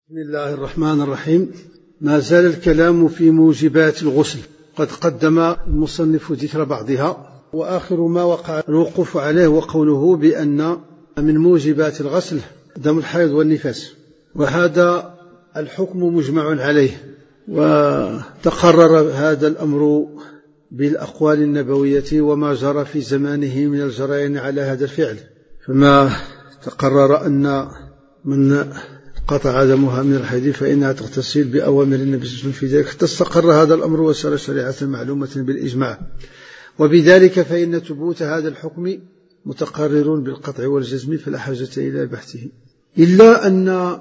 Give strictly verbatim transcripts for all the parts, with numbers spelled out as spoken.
بسم الله الرحمن الرحيم. ما زال الكلام في موجبات الغسل، قد قدم المصنف ذكر بعضها، وآخر ما وقع الوقوف عليه وقوله بأن من موجبات الغسل دم الحيض والنفاس، وهذا الحكم مجمع عليه، وتقرر هذا الأمر بالأقوال النبوية وما جرى في زمانه من الجرائم على هذا الفعل. فما تقرر أن من قطع دمها من الحيض فإنها تغتسل بأوامر النبي صلى الله عليه وسلم في ذلك، حتى استقر هذا الأمر وصار شريعة معلومة بالإجماع. وبذلك فإن ثبوت هذا الحكم متقرر بالقطع والجزم، فلا حاجة إلى بحثه، إلا أن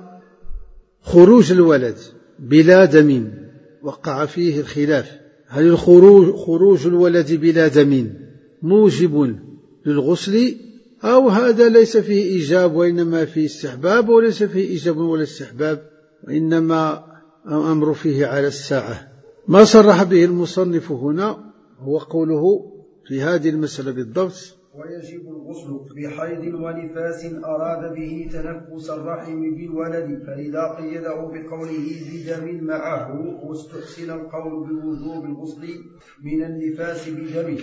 خروج الولد بلا دم وقع فيه الخلاف. هل الخروج خروج الولد بلا دم موجب للغسل، أو هذا ليس فيه إيجاب وإنما فيه استحباب، وليس فيه إيجاب ولا استحباب وإنما أمر فيه على الساعة؟ ما صرح به المصنف هنا هو قوله في هذه المسألة بالضبط: ويجب الغسل بحيض ونفاس أراد به تنفس الرحم بالولد، فلذا قيده بقوله بدم معه، واستحسن القول بوجوب الغسل من النفاس بدم.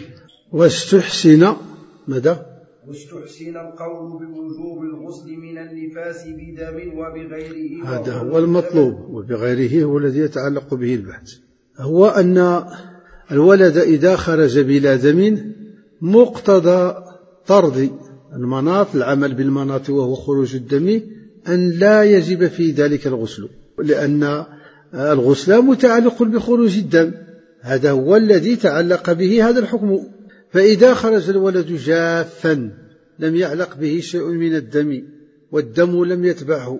واستحسن ماذا؟ واستحسن القول بوجوب الغسل من النفاس بدم وبغيره. هذا هو المطلوب، وبغيره هو الذي يتعلق به البحث. هو أن الولد إذا خرج بلا دم مقتضى طرد المناط، العمل بالمناط وهو خروج الدم، أن لا يجب في ذلك الغسل، لأن الغسل متعلق بخروج الدم، هذا هو الذي تعلق به هذا الحكم. فإذا خرج الولد جافا لم يعلق به شيء من الدم والدم لم يتبعه،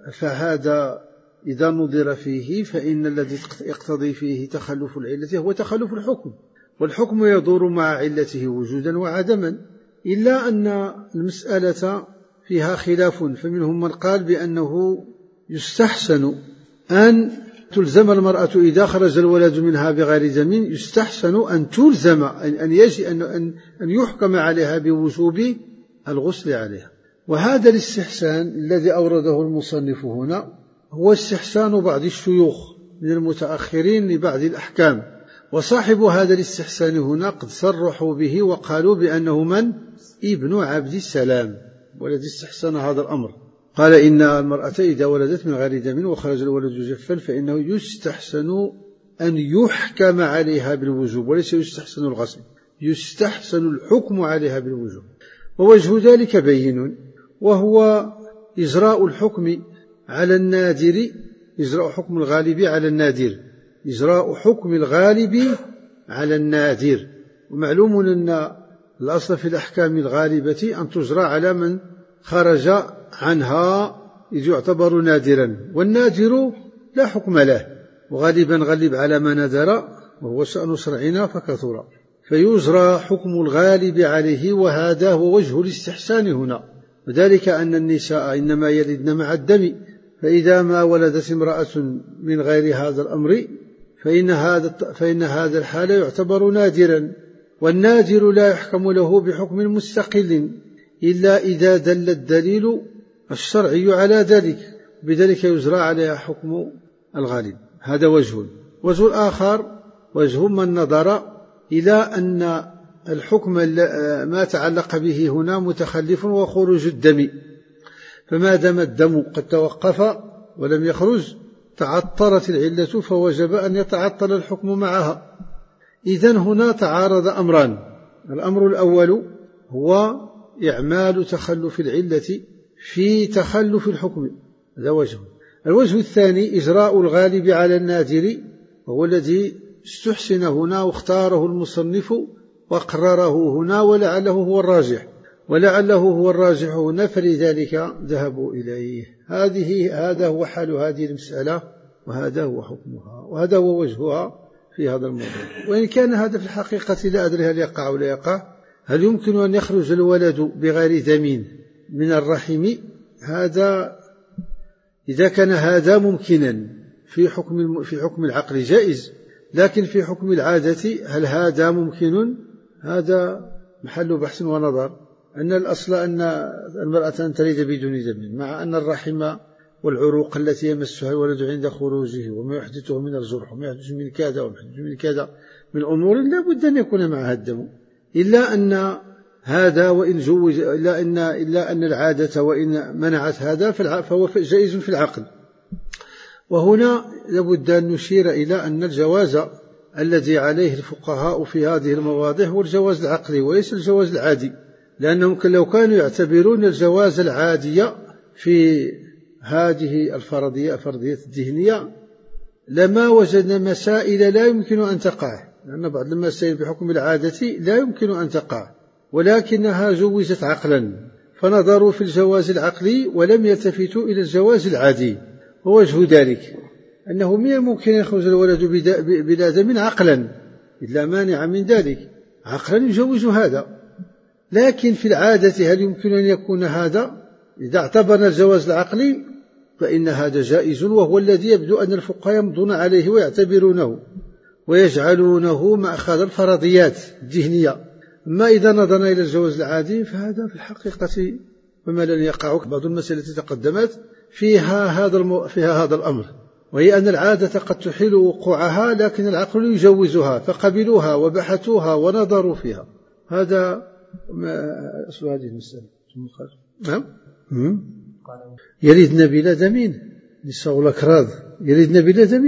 فهذا إذا نظر فيه فإن الذي يقتضي فيه تخلف العلة هو تخلف الحكم، والحكم يدور مع علته وجودا وعدما، إلا أن المسألة فيها خلاف. فمنهم من قال بأنه يستحسن أن تلزم المرأة إذا خرج الولد منها بغير دم، يستحسن أن تلزم أن يجي أن أن يحكم عليها بوجوب الغسل عليها. وهذا الاستحسان الذي أورده المصنف هنا هو استحسان بعض الشيوخ من المتأخرين لبعض الأحكام، وصاحب هذا الاستحسان هنا قد صرحوا به وقالوا بأنه من؟ ابن عبد السلام، والذي استحسن هذا الأمر. قال إن المرأة إذا ولدت من غير دم وخرج الولد جفا فإنه يستحسن أن يحكم عليها بالوجوب، وليس يستحسن الغسل، يستحسن الحكم عليها بالوجوب. ووجه ذلك بين، وهو إجراء الحكم على النادر، إجراء حكم الغالب على النادر، إجراء حكم الغالب على النادر. ومعلوم أن الأصل في الأحكام الغالبة أن تجرى على من خرج عنها إذ يعتبر نادرا، والنادر لا حكم له، وغالبا غلب على ما نذر، وهو شأن شرعنا فكثر، فيجرى حكم الغالب عليه، وهذا هو وجه الاستحسان هنا. وذلك أن النساء إنما يلدن مع الدم، فإذا ما ولدت امرأة من غير هذا الأمر فإن هذا, فإن هذا الحال يعتبر نادرا، والنادر لا يحكم له بحكم مستقل إلا إذا دل الدليل الشرعي على ذلك، بذلك يجرى عليها حكم الغالب. هذا وجه. وجه الآخر وجه من نظر إلى أن الحكم ما تعلق به هنا متخلف وخروج الدم، فما دام الدم قد توقف ولم يخرج تعطلت العلة، فوجب أن يتعطل الحكم معها. إذن هنا تعارض أمران: الأمر الأول هو إعمال تخلف العلة في تخلف الحكم، هذا وجه. الوجه الثاني إجراء الغالب على النادر، وهو الذي استحسن هنا واختاره المصنف وقرره هنا، ولعله هو الراجح، ولعله هو الراجح هنا، فلذلك ذهبوا إليه. هذه هذا هو حال هذه المسألة، وهذا هو حكمها، وهذا هو وجهها في هذا الموضوع. وإن كان هذا في الحقيقة لا أدري هل يقع ولا يقع. هل يمكن أن يخرج الولد بغير دم من الرحم؟ هذا إذا كان هذا ممكنا في حكم في حكم العقل جائز، لكن في حكم العادة هل هذا ممكن؟ هذا محل بحث ونظر. أن الأصل أن المرأة تلد بدون دم، مع أن الرحم والعروق التي يمسها الولد عند خروجه وما يحدثه من الجرح وما يحدث من كذا وما يحدث من كذا من أمور لا بد أن يكون معها الدم، إلا أن هذا وإن جوز إلا أن إلا أن العادة وإن منعت هذا فهو جائز في العقل. وهنا لابد أن نشير إلى أن الجواز الذي عليه الفقهاء في هذه المواضيع هو الجواز العقلي وليس الجواز العادي، لأنهم لو كانوا يعتبرون الجواز العادي في هذه الفرضية الفرضية الذهنية لما وجدنا مسائل لا يمكن أن تقع، لأن بعض المسائل بحكم العادة لا يمكن أن تقع ولكنها جوزت عقلا، فنظروا في الجواز العقلي ولم يلتفتوا إلى الجواز العادي. ووجه ذلك أنه من الممكن أن يخرج الولد بلا دم عقلا، إلا مانع من ذلك، عقلا يجوز هذا. لكن في العادة هل يمكن أن يكون هذا؟ إذا اعتبرنا الجواز العقلي فإن هذا جائز، وهو الذي يبدو أن الفقهاء يمضون عليه ويعتبرونه ويجعلونه مأخذ الفرضيات الذهنية. أما إذا نظرنا إلى الجواز العادي فهذا في الحقيقة وما لن يقع بعض المسائل التي تقدمت فيها هذا الم... فيها هذا الأمر، وهي أن العادة قد تحيل وقوعها لكن العقل يجوزها، فقبلوها وبحثوها ونظروا فيها. هذا ما أصل هذه المسألة. نعم يريدنا بلا دم نساء الأكراد يريدنا بلا دم.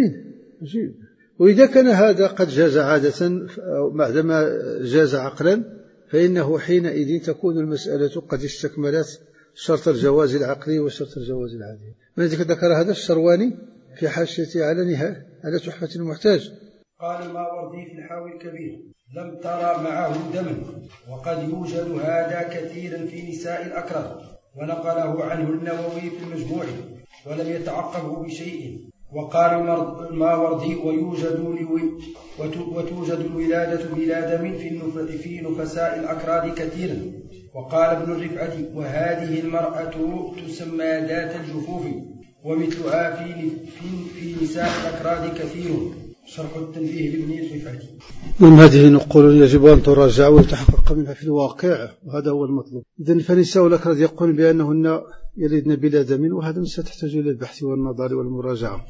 وإذا كان هذا قد جاز عادة بعدما جاز عقلا فإنه حينئذ تكون المسألة قد استكملت شرط الجواز العقلي وشرط الجواز العادي. من ذكر هذا الشرواني في حاشيته على نهاية على تحفة المحتاج. قال الماوردي في الحاوي الكبير: لم ترى معه دم، وقد يوجد هذا كثيرا في نساء الأكراد، ونقله عنه النووي في المجموع ولم يتعقبه بشيء. وقال الماوردي: ويوجد وتوجد الولادة بلا دم في نفساء الأكراد كثيرا. وقال ابن الرفعة: وهذه المرأة تسمى ذات الجفوف، ومثلها في في نساء الأكراد كثير. شرح التنبيه لابن الرفعة. من هذه نقول يجب أن تراجع ويتحقق منها في الواقع، وهذا هو المطلوب. إذن فنساء الأكراد يقول بأنهن يلدن بلا دم، وهذا ستحتاج إلى البحث والنظر والمراجعة.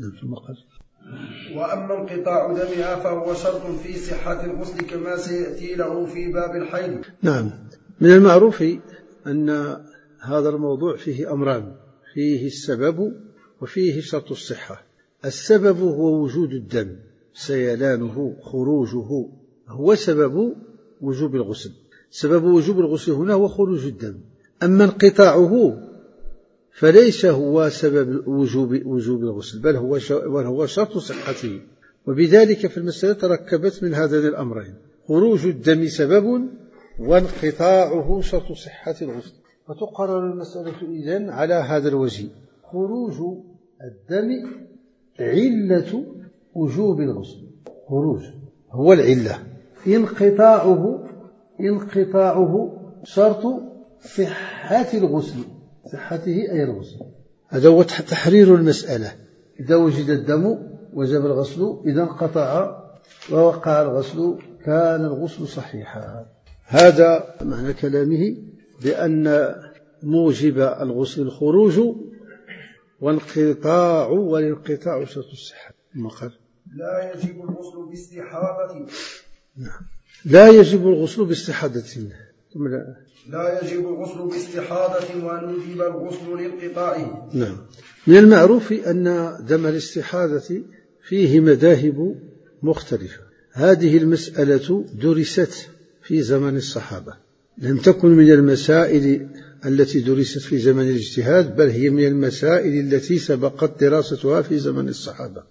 وأما انقطاع دمها فهو شرط في صحة الغسل كما سيأتي له في باب الحيض. نعم، من المعروف أن هذا الموضوع فيه أمران، فيه السبب وفيه شرط الصحة. السبب هو وجود الدم، سيلانه خروجه هو سبب وجوب الغسل. سبب وجوب الغسل هنا هو خروج الدم. أما انقطاعه فليس هو سبب وجوب وجوب الغسل، بل هو بل هو شرط صحته. وبذلك في المسألة تركبت من هذين الأمرين: خروج الدم سبب وانقطاعه شرط صحة الغسل. فتقرر المسألة إذن على هذا الوجه: خروج الدم علة وجوب الغسل، خروج هو العلة، انقطاعه انقطاعه شرط صحة الغسل، صحته أي الغسل. هذا هو تحرير المسألة. إذا وجد الدم وجب الغسل، إذا انقطع ووقع الغسل كان الغسل صحيحا. هذا معنى كلامه بأن موجب الغسل الخروج، وانقطاع والانقطاع شرط الصحة. لا يجب الغسل باستحاضة. لا يجب الغسل باستحاضة. لا يجب الغسل باستحاضة ونجب الغسل لانقطاعه. نعم، من المعروف أن دم الاستحاضة فيه مذاهب مختلفة. هذه المسألة درست في زمن الصحابة، لم تكن من المسائل التي درست في زمن الاجتهاد، بل هي من المسائل التي سبقت دراستها في زمن الصحابة.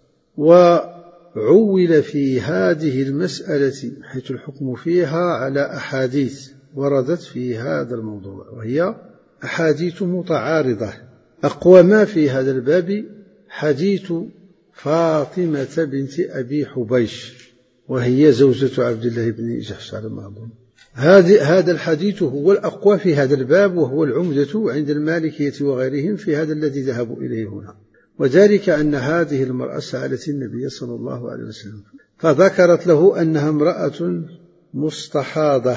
وعول في هذه المسألة حيث الحكم فيها على أحاديث وردت في هذا الموضوع، وهي أحاديث متعارضة. أقوى ما في هذا الباب حديث فاطمة بنت أبي حبيش، وهي زوجة عبد الله بن جحش على ما أظن. هذا الحديث هو الأقوى في هذا الباب، وهو العمدة عند المالكية وغيرهم في هذا الذي ذهبوا إليه هنا. وذلك أن هذه المرأة سألت النبي صلى الله عليه وسلم فذكرت له أنها امرأة مستحاضة،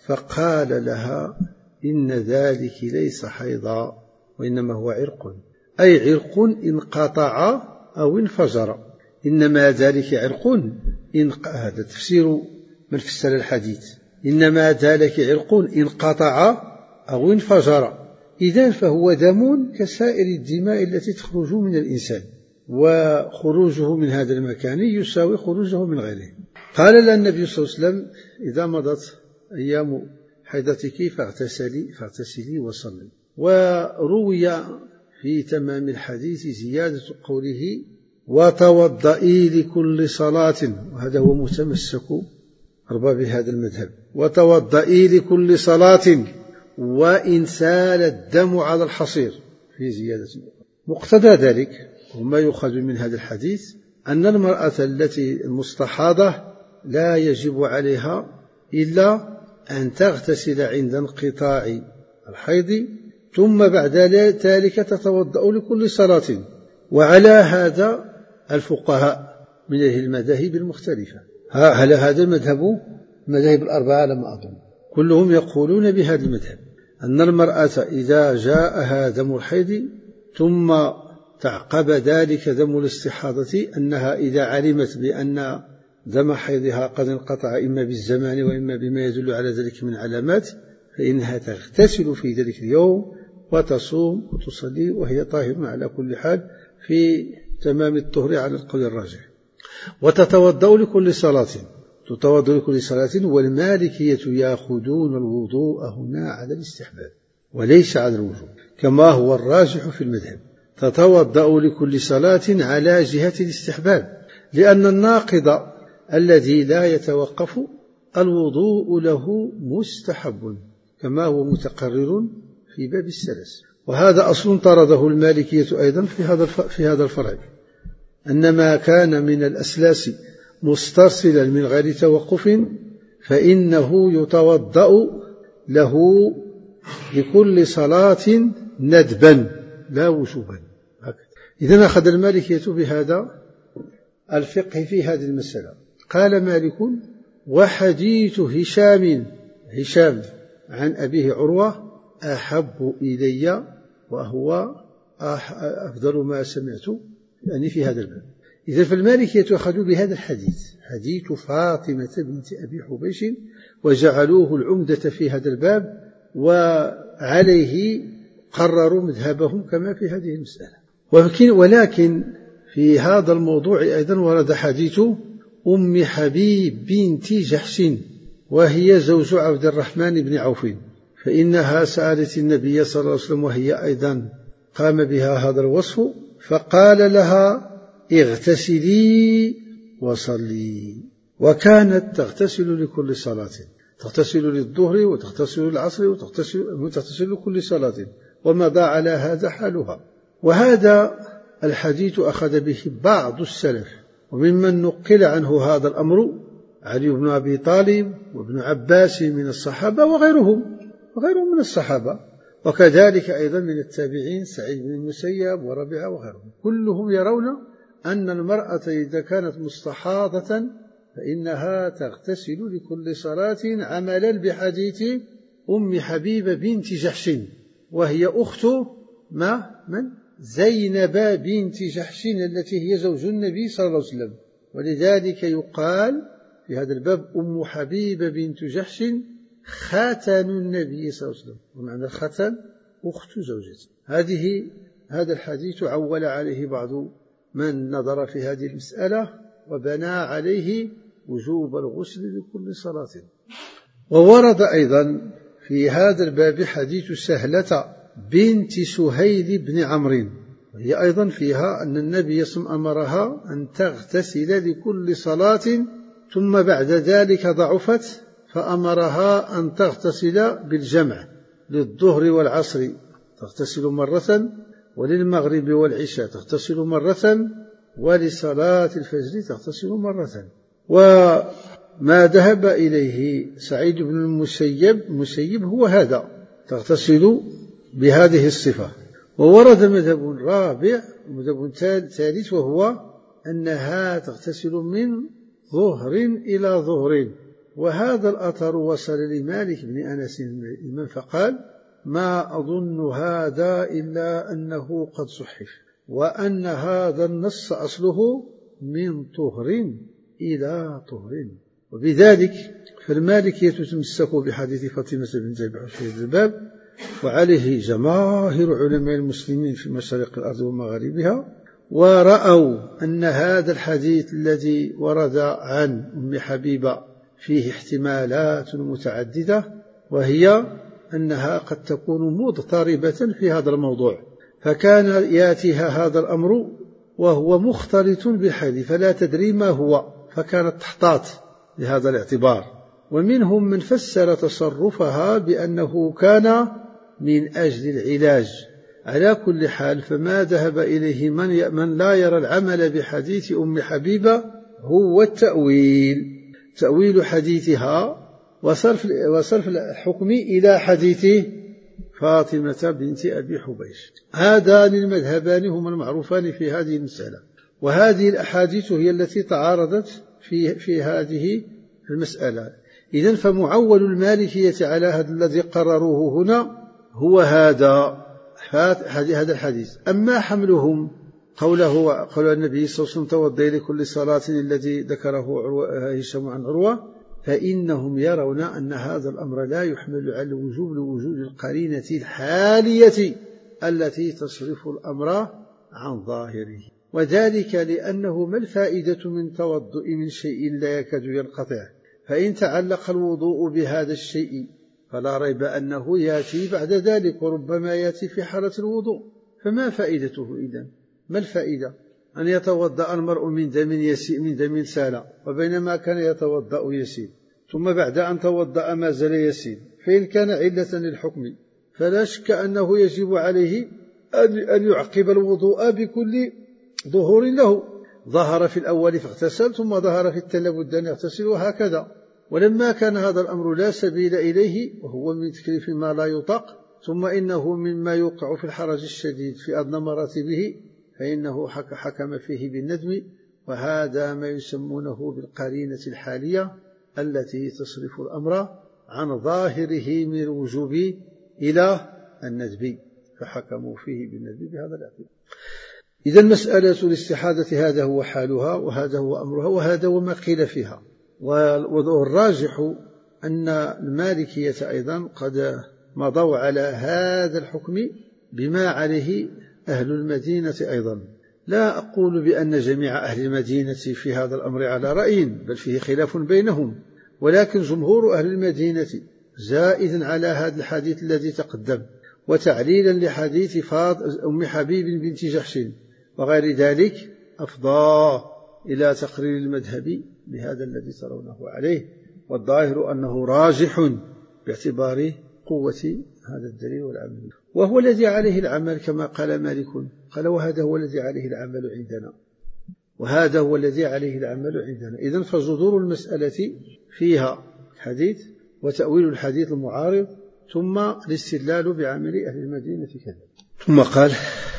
فقال لها: إن ذلك ليس حيضا وإنما هو عرق. أي عرق انقطع أو انفجر. إنما ذلك عرق إنق... هذا تفسير من فسر الحديث، إنما ذلك عرق انقطع أو انفجر. إذن فهو دم كسائر الدماء التي تخرج من الإنسان، وخروجه من هذا المكان يساوي خروجه من غيره. قال لها النبي صلى الله عليه وسلم: إذا مضت أيام حيضتك فاغتسلي فاغتسلي وصلي. وروي في تمام الحديث زيادة قوله: وتوضئي لكل صلاة، وهذا هو متمسك أرباب هذا المذهب، وتوضئي لكل صلاة وإن سال الدم على الحصير، في زيادة. مقتضى ذلك وما يؤخذ من هذا الحديث أن المرأة التي المستحاضة لا يجب عليها إلا أن تغتسل عند انقطاع الحيض، ثم بعد ذلك تتوضأ لكل صلاة. وعلى هذا الفقهاء من أهل المذاهب المختلفة. هل هذا المذهب مذاهب الأربعة لما أظن كلهم يقولون بهذا المذهب، أن المرأة إذا جاءها دم الحيض ثم تعقب ذلك دم الاستحاضة، أنها إذا علمت بأن دم حيضها قد انقطع إما بالزمان وإما بما يدل على ذلك من علامات، فإنها تغتسل في ذلك اليوم وتصوم وتصلي وهي طاهرة على كل حال في تمام الطهر على القول الراجح. وتتوضأ لكل صلاة، تتوضأ لكل صلاة. والمالكية يأخذون الوضوء هنا على الاستحباب وليس على الوجوب كما هو الراجح في المذهب. تتوضأ لكل صلاة على جهة الاستحباب، لأن الناقض الذي لا يتوقف الوضوء له مستحب كما هو متقرر في باب السلس. وهذا أصل طرده المالكية أيضا في هذا في هذا الفرع، أن ما كان من الأسلاس مسترسلا من غير توقف فإنه يتوضأ له لكل صلاة ندبا لا وجوبا. إذن أخذ المالكية بهذا الفقه في هذه المسألة. قال مالك: وحديث هشام هشام عن أبيه عروة أحب إلي وهو أفضل ما سمعت يعني في هذا الباب. إذا فالمالكية أخذوا بهذا الحديث، حديث فاطمة بنت أبي حبيش، وجعلوه العمدة في هذا الباب، وعليه قرروا مذهبهم كما في هذه المسألة. ولكن في هذا الموضوع أيضا ورد حديث أم حبيب بنت جحش، وهي زوج عبد الرحمن بن عوف، فإنها سألت النبي صلى الله عليه وسلم وهي أيضا قام بها هذا الوصف، فقال لها: اغتسلي وصلي. وكانت تغتسل لكل صلاة، تغتسل للظهر وتغتسل للعصر وتغتسل, وتغتسل لكل صلاة، ومضى على هذا حالها. وهذا الحديث أخذ به بعض السلف، وممن نقل عنه هذا الأمر علي بن أبي طالب وابن عباس من الصحابة وغيرهم وغيرهم من الصحابة، وكذلك أيضا من التابعين سعيد بن المسيب وربيعة وغيرهم. كلهم يرون أن المرأة إذا كانت مستحاضة فإنها تغتسل لكل صلاة، عملا بحديث أم حبيبة بنت جحش، وهي أخت ما من زينب بنت جحش التي هي زوج النبي صلى الله عليه وسلم. ولذلك يقال في هذا الباب أم حبيبة بنت جحش خاتن النبي صلى الله عليه وسلم، ومعنى الختان أخت زوجته. هذه هذا الحديث عول عليه بعض من نظر في هذه المسألة وبنى عليه وجوب الغسل لكل صلاة. وورد أيضا في هذا الباب حديث سهلة بنت سهيل بن عمرو، وهي أيضا فيها أن النبي صلى الله عليه وسلم أمرها أن تغتسل لكل صلاة، ثم بعد ذلك ضعفت فأمرها أن تغتسل بالجمع للظهر والعصر تغتسل مرة، وللمغرب والعشاء تغتسل مرة، ولصلاة الفجر تغتسل مرة. وما ذهب إليه سعيد بن المسيب المسيب هو هذا، تغتسل بهذه الصفة. وورد مذهب رابع مذهب ثالث، وهو أنها تغتسل من ظهر إلى ظهر. وهذا الأثر وصل لمالك بن أنس الإمام فقال: ما أظن هذا إلا أنه قد صحف، وأن هذا النص أصله من طهر إلى طهر. وبذلك فالمالكية تمسك بحديث فاطمة بنت أبي في هذا الباب، وعليه جماهير علماء المسلمين في مشارق الأرض ومغاربها، ورأوا أن هذا الحديث الذي ورد عن أم حبيبة فيه احتمالات متعددة، وهي أنها قد تكون مضطربة في هذا الموضوع، فكان ياتيها هذا الأمر وهو مختلط بالحديث فلا تدري ما هو، فكانت تحتاط بهذا الاعتبار. ومنهم من فسر تصرفها بأنه كان من أجل العلاج. على كل حال فما ذهب إليه من, من لا يرى العمل بحديث أم حبيبة هو التأويل، تأويل حديثها وصرف, وصرف الحكم إلى حديث فاطمة بنت أبي حبيش. هذان المذهبان هما المعروفان في هذه المسألة، وهذه الأحاديث هي التي تعارضت في, في هذه المسألة. إذن فمعول المالكية على هذا الذي قرروه هنا هو هذا هذا الحديث. أما حملهم قوله قول النبي صلى الله عليه وسلم توضئ لكل صلاة الذي ذكره هشام عن عروة، فإنهم يرون أن هذا الأمر لا يحمل على الوجوب لوجود القرينة الحالية التي تصرف الأمر عن ظاهره، وذلك لأنه ما الفائدة من توضؤ من شيء لا يكاد ينقطع؟ فإن تعلق الوضوء بهذا الشيء فلا ريب أنه يأتي بعد ذلك، وربما يأتي في حالة الوضوء، فما فائدته إذن؟ ما الفائدة أن يتوضأ المرء من دم يسيل من دم سال، وبينما كان يتوضأ يسيل، ثم بعد أن توضأ ما زال يسيل، فإن كان علة للحكم فلا شك أنه يجب عليه أن يعقب الوضوء بكل ظهور له، ظهر في الأول فاغتسل، ثم ظهر في الثاني لابد أن يغتسل، وهكذا. ولما كان هذا الأمر لا سبيل إليه وهو من تكليف ما لا يطاق، ثم إنه مما يوقع في الحرج الشديد في أدنى مراتبه، فإنه حكم فيه بالندم، وهذا ما يسمونه بالقرينة الحالية التي تصرف الأمر عن ظاهره من الوجوب إلى الندب، فحكموا فيه بالندب بهذا الاعتبار. إذا مسألة الاستحاضة هذا هو حالها، وهذا هو أمرها، وهذا هو ما قيل فيها. والراجح أن المالكية أيضا قد مضوا على هذا الحكم بما عليه أهل المدينة أيضا. لا أقول بأن جميع أهل المدينة في هذا الأمر على رأي، بل فيه خلاف بينهم، ولكن جمهور أهل المدينة زائد على هذا الحديث الذي تقدم، وتعليلا لحديث أم حبيب بنت جحش وغير ذلك، أفضى إلى تقرير المذهب بهذا الذي ترونه عليه، والظاهر أنه راجح باعتبار قوة هذا الدليل والعمل، وهو الذي عليه العمل كما قال مالك، قال وهذا هو الذي عليه العمل عندنا، وهذا هو الذي عليه العمل عندنا. إذن فجذور المسألة فيها الحديث وتأويل الحديث المعارض، ثم الاستدلال بعمل أهل المدينة كذا. ثم قال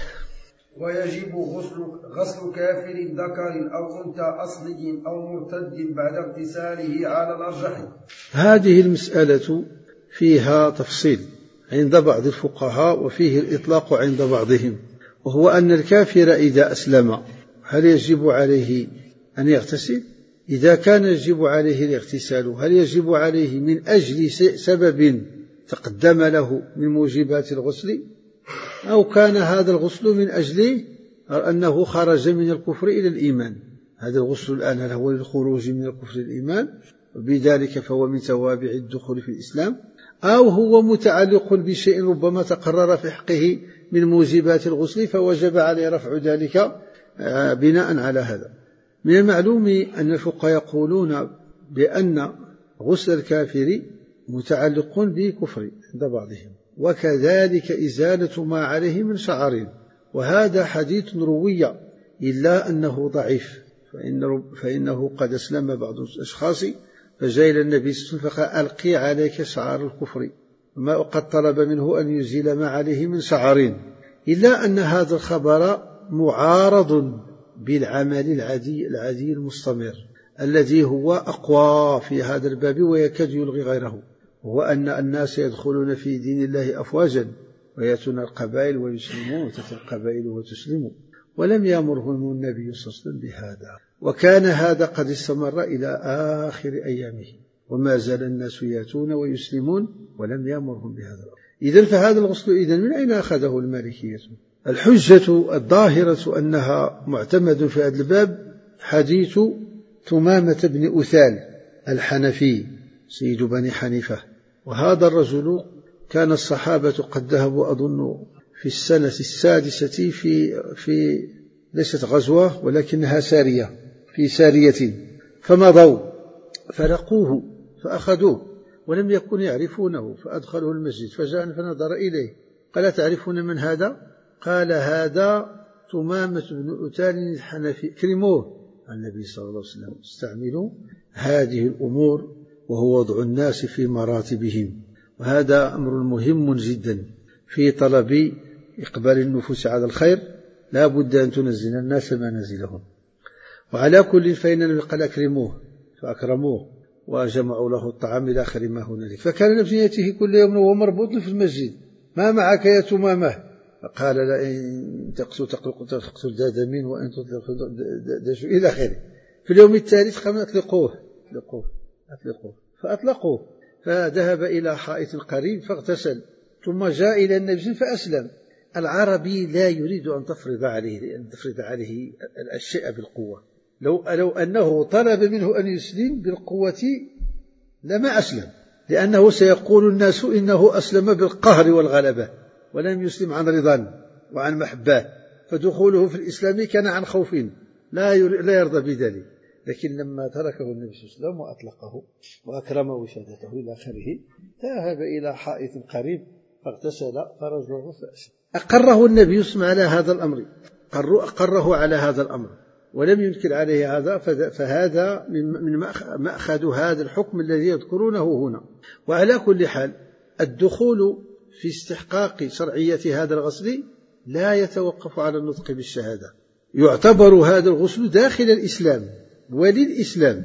ويجب غسل, غسل كافر ذكر أو أنثى أصلي أو مرتد بعد اغتساله على الأرجح. هذه المسألة فيها تفصيل عند بعض الفقهاء، وفيه الإطلاق عند بعضهم، وهو أن الكافر إذا أسلم هل يجب عليه أن يغتسل؟ إذا كان يجب عليه الاغتسال هل يجب عليه من أجل سبب تقدم له من موجبات الغسل، أو كان هذا الغسل من أجل أنه خرج من الكفر إلى الإيمان؟ هذا الغسل الآن هل هو للخروج من الكفر إلى الإيمان وبذلك فهو من توابع الدخول في الإسلام، أو هو متعلق بشيء ربما تقرر في حقه من موجبات الغسل فوجب عليه رفع ذلك بناء على هذا؟ من المعلوم أن الفقهاء يقولون بأن غسل الكافر متعلق بكفر عند بعضهم، وكذلك إزالة ما عليه من شعر، وهذا حديث روي إلا أنه ضعيف، فإن فإنه قد أسلم بعض الأشخاص فجاء إلى النبي صلى الله عليه وسلم فقال ألقي عليك شعار الكفر، ما قد طلب منه أن يزيل ما عليه من شعر، إلا أن هذا الخبر معارض بالعمل العادي العادي المستمر الذي هو أقوى في هذا الباب ويكاد يلغي غيره، وهو أن الناس يدخلون في دين الله أفواجا ويأتون القبائل ويسلمون وتأتي القبائل وتسلمون، ولم يأمرهم النبي صلى الله عليه وسلم بهذا، وكان هذا قد استمر إلى آخر أيامه، وما زال الناس يأتون ويسلمون ولم يأمرهم بهذا. إذن فهذا الغسل إذن من أين أخذه المالكية؟ الحجة الظاهرة أنها معتمد في هذا الباب حديث ثمامة بن أثال الحنفي سيد بني حنيفة، وهذا الرجل كان الصحابة قد ذهبوا أظن في السنة السادسة في في ليست غزوة ولكنها سارية، في سارية، فمضوا فلقوه فأخذوه ولم يكن يعرفونه، فأدخلوا المسجد فجاء فنظر إليه قال: تعرفون من هذا؟ قال: هذا ثمامة بن أثال الحنفي، كرموه. النبي صلى الله عليه وسلم استعملوا هذه الأمور وهو وضع الناس في مراتبهم، وهذا أمر مهم جدا في طلب إقبال النفوس على الخير، لا بد أن تنزل الناس منازلهم. وعلى كل فإن قال: أكرموه، فأكرموه وجمعوا له الطعام إلى آخر ما هنالك. فكان نفسيته كل يوم وهو مربوط في المسجد: ما معك يا ثمامة؟ فقال: لا، إن تقتل تقتل ذا دم وإن تطلق دجو إلى آخره. في اليوم الثالث قاموا أطلقوه أطلقوه أطلقوه فأطلقوه، فذهب إلى حائط قريب فاغتسل، ثم جاء إلى النبي فأسلم. العربي لا يريد أن تفرض عليه أن تفرض عليه الأشياء بالقوة، لو لو أنه طلب منه أن يسلم بالقوة لما أسلم، لأنه سيقول الناس إنه أسلم بالقهر والغلبة ولم يسلم عن رضا وعن محبة، فدخوله في الإسلام كان عن خوف، لا لا يرضى بذلك. لكن لما تركه النبي صلى الله عليه وسلم وأطلقه وأكرم وشهادته إلى آخره، ذهب إلى حائط قريب فاغتسل فرجعه فأسلم. أقره النبي صلى الله عليه وسلم على هذا الأمر، أقره على هذا الأمر ولم ينكر عليه هذا، فهذا من مأخذ هذا الحكم الذي يذكرونه هنا. وعلى كل حال الدخول في استحقاق شرعية هذا الغسل لا يتوقف على النطق بالشهادة، يعتبر هذا الغسل داخل الإسلام وللإسلام،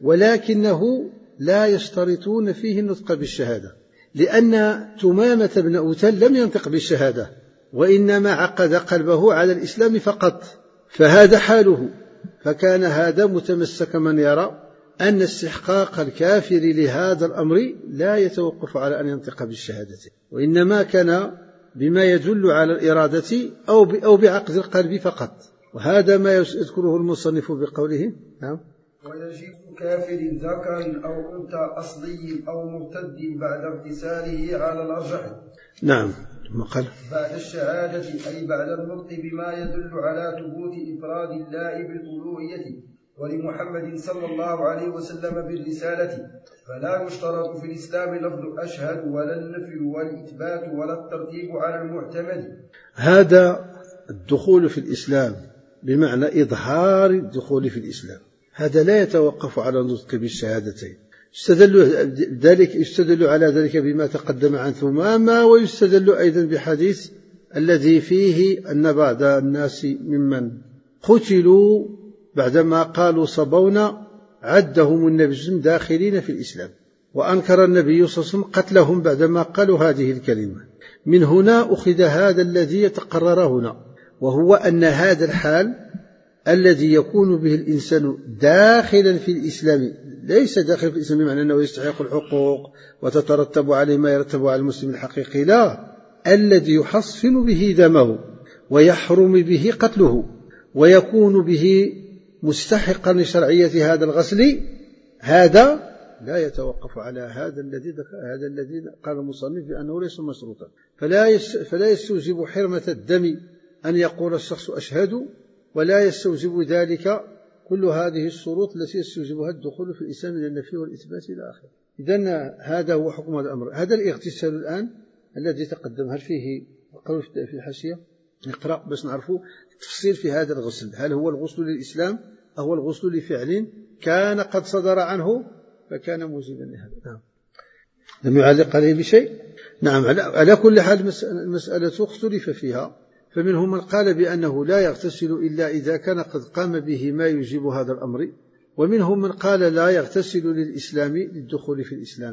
ولكنه لا يشترطون فيه النطق بالشهادة، لأن ثمامة بن أثال لم ينطق بالشهادة وإنما عقد قلبه على الإسلام فقط، فهذا حاله. فكان هذا متمسك من يرى أن استحقاق الكافر لهذا الأمر لا يتوقف على أن ينطق بالشهادة، وإنما كان بما يدل على الإرادة أو أو بعقد القلب فقط. وهذا ما يذكره المصنف بقوله: نعم. ويجب كافر ذكر أو أنثى أصلي أو مرتد بعد اغتساله على الأرجح. نعم. ما قال؟ بعد الشهادة أي بعد النطق بما يدل على ثبوت إفراد الله بالألوهية ولمحمد صلى الله عليه وسلم بالرسالة، فلا يشترط في الإسلام لفظ أشهد ولا النفي والإثبات ولا الترتيب على المعتمد. هذا الدخول في الإسلام بمعنى إظهار الدخول في الإسلام، هذا لا يتوقف على النطق بالشهادتين. يستدل ذلك يستدل على ذلك بما تقدم عن ثمامة، ويستدل أيضا بحديث الذي فيه أن بعض الناس ممن قتلوا بعدما قالوا صبونا عدهم النبي صلى الله عليه وسلم داخلين في الإسلام، وأنكر النبي صلى الله عليه وسلم قتلهم بعدما قالوا هذه الكلمة. من هنا أخذ هذا الذي يتقرر هنا، وهو أن هذا الحال الذي يكون به الإنسان داخلا في الإسلام، ليس داخل في الإسلام بمعنى أنه يستحق الحقوق وتترتب عليه ما يرتب على المسلم الحقيقي، لا، الذي يحصن به دمه ويحرم به قتله ويكون به مستحقا لشرعية هذا الغسل، هذا لا يتوقف على هذا الذي هذا الذي قال المصنف بأنه ليس مشروطا، فلا فلا يستوجب حرمة الدم أن يقول الشخص أشهد، ولا يستوجب ذلك كل هذه الشروط التي يستوجبها الدخول في الإسلام من النفي والإثبات إلى آخره. إذن هذا هو حكم هذا الأمر. هذا الاغتسال الآن الذي تقدم، هل فيه قالوا في الحاشية نقرأ بس نعرفوا التفصيل في هذا الغسل، هل هو الغسل للإسلام أو هو الغسل لفعل كان قد صدر عنه فكان موجبا لهذا؟ نعم. لم يعلق عليه بشيء. نعم. على كل حال المسألة اختلف فيها، فمنهم من قال بأنه لا يغتسل إلا إذا كان قد قام به ما يجيب هذا الأمر، ومنهم من قال لا يغتسل للإسلام للدخول في الإسلام،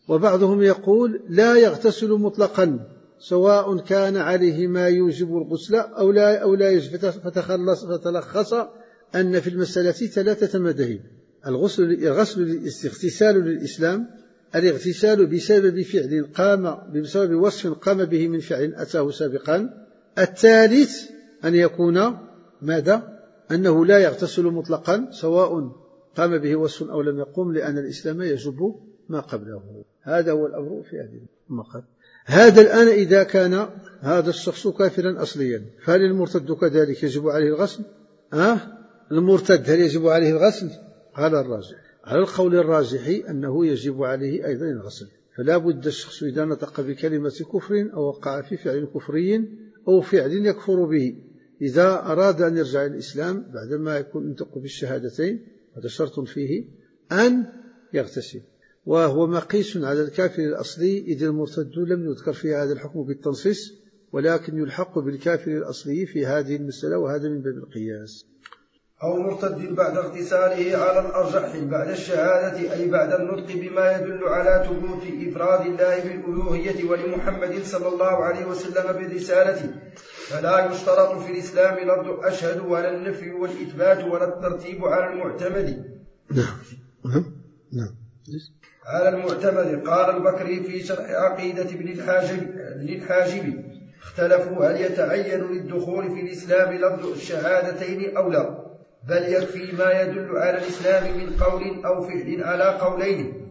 وبعضهم يقول لا يغتسل مطلقا سواء كان عليه ما يوجب الغسل أو لا, أو لا يجب، فتخلص فتلخص أن في المسألة ثلاثة مذاهب. الغسل الغسل الاغتسال للإسلام الاغتسال بسبب فعل قام بسبب وصف قام به من فعل أتاه سابقا. الثالث أن يكون ماذا؟ أنه لا يغتسل مطلقا سواء قام به وصف أو لم يقوم، لأن الإسلام يجب ما قبله. هذا هو الأمر في هذه المقال. هذا الآن إذا كان هذا الشخص كافرا أصليا، فهل المرتد كذلك يجب عليه الغسل؟ أه؟ المرتد هل يجب عليه الغسل؟ على الراجح، على القول الراجح أنه يجب عليه أيضا الغسل. فلا بد الشخص إذا نطق بكلمة كفر أو وقع في فعل كفري أو فعل يكفر به، إذا أراد أن يرجع إلى الإسلام بعدما يكون ينطق بالشهادتين، هذا شرط فيه أن يغتسل، وهو مقيس على الكافر الأصلي، إذ المرتد لم يذكر في هذا الحكم بالتنصيص، ولكن يلحق بالكافر الأصلي في هذه المسألة، وهذا من باب القياس. أو مرتد بعد اغتساله على الأرجح بعد الشهادة، أي بعد النطق بما يدل على ثبوت إفراد الله بالألوهية ولمحمد صلى الله عليه وسلم بالرسالة، فلا يشترط في الإسلام لفظ أشهد ولا النفي والإثبات ولا الترتيب على المعتمد. نعم نعم على المعتمد. قال البكري في شرح عقيدة ابن الحاجب: اختلفوا هل يتعين للدخول في الإسلام لفظ الشهادتين أو لا، بل يكفي ما يدل على الإسلام من قول أو فعل على قولين،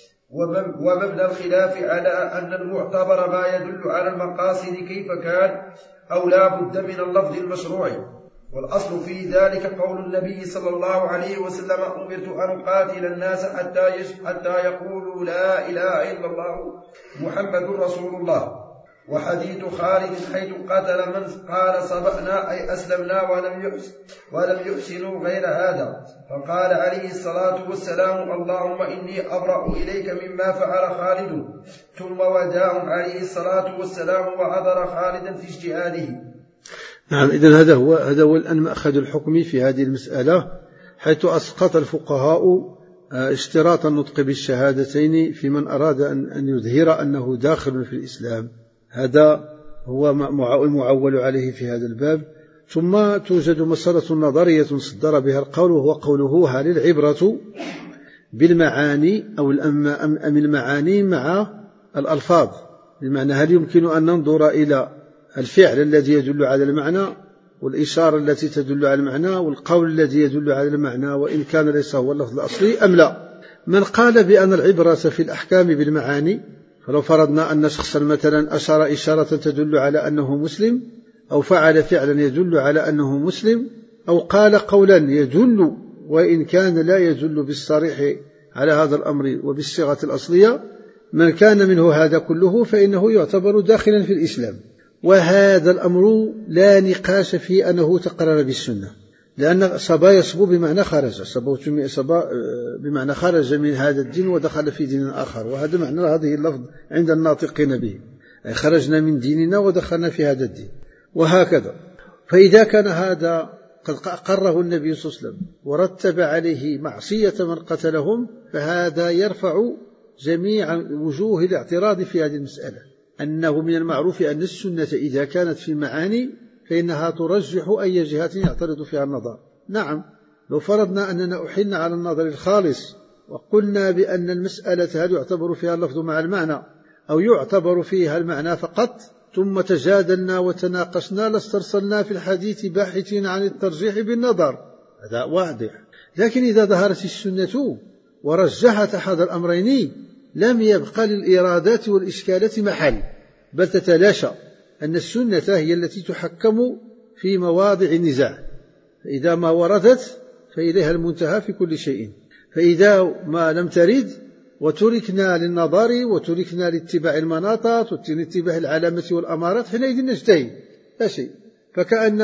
ومبنى الخلاف على أن المعتبر ما يدل على المقاصد كيف كان، أو لا بد من اللفظ المشروع. والأصل في ذلك قول النبي صلى الله عليه وسلم: أمرت أن أقاتل الناس حتى, حتى يقولوا لا إله إلا الله محمد رسول الله. وحديث خالد حيث قتل من قال صبأنا أي أسلمنا ولم يحسن ولم يحسنوا غير هذا، فقال عليه الصلاة والسلام: اللهم إني أبرأ إليك مما فعل خالد. ثم وداع عليه الصلاة والسلام وعذر خالدا في اجتهاده. نعم، إذن هذا هو هذا هو الآن مأخذ الحكم في هذه المسألة، حيث أسقط الفقهاء اشتراط النطق بالشهادتين في من أراد أن يظهر أنه داخل في الإسلام. هذا هو المعول عليه في هذا الباب. ثم توجد مسألة نظرية صدر بها القول، وهو قوله: هل العبرة بالمعاني أو أم المعاني مع الألفاظ؟ بمعنى هل يمكن أن ننظر إلى الفعل الذي يدل على المعنى والإشارة التي تدل على المعنى والقول الذي يدل على المعنى وإن كان ليس هو اللفظ الأصلي أم لا؟ من قال بأن العبرة في الأحكام بالمعاني، فلو فرضنا أن شخصا مثلا أشار إشارة تدل على أنه مسلم، أو فعل فعلا يدل على أنه مسلم، أو قال قولا يدل وإن كان لا يدل بالصريح على هذا الأمر وبالصيغة الأصلية، من كان منه هذا كله فإنه يعتبر داخلا في الإسلام. وهذا الأمر لا نقاش في أنه تقرر بالسنة، لأن صبا يصبو بمعنى خرج، صبا بمعنى خرج من هذا الدين ودخل في دين آخر، وهذا معنى هذه اللفظ عند الناطقين به، أي خرجنا من ديننا ودخلنا في هذا الدين، وهكذا. فإذا كان هذا قد أقره النبي صلى الله عليه وسلم ورتب عليه معصية من قتلهم، فهذا يرفع جميع وجوه الاعتراض في هذه المسألة، أنه من المعروف أن السنة إذا كانت في معاني فإنها ترجح أي جهات يعترض فيها النظر. نعم، لو فرضنا أننا أحلنا على النظر الخالص وقلنا بأن المسألة هل يعتبر فيها اللفظ مع المعنى أو يعتبر فيها المعنى فقط، ثم تجادلنا وتناقشنا لاسترسلنا في الحديث باحثين عن الترجيح بالنظر، هذا واضح. لكن إذا ظهرت السنة ورجحت أحد الأمرين لم يبقى للإرادات والإشكالات محل، بل تتلاشى، أن السنة هي التي تحكم في مواضع النزاع، فإذا ما وردت فإليها المنتهى في كل شيء. فإذا ما لم ترد وتركنا للنظر وتركنا لاتباع المناطات واتباع العلامة والأمارات، حينئذ نجتهد لا شيء. فكأن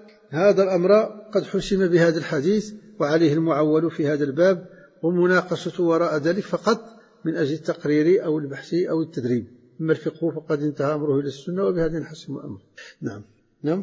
هذا الأمر قد حسم بهذا الحديث، وعليه المعول في هذا الباب، ومناقشة وراء ذلك فقط من أجل التقرير أو البحث أو التدريب. أما الفقه فقد انتهى أمره إلى السنة، وبهذا نحسم الأمر. نعم نعم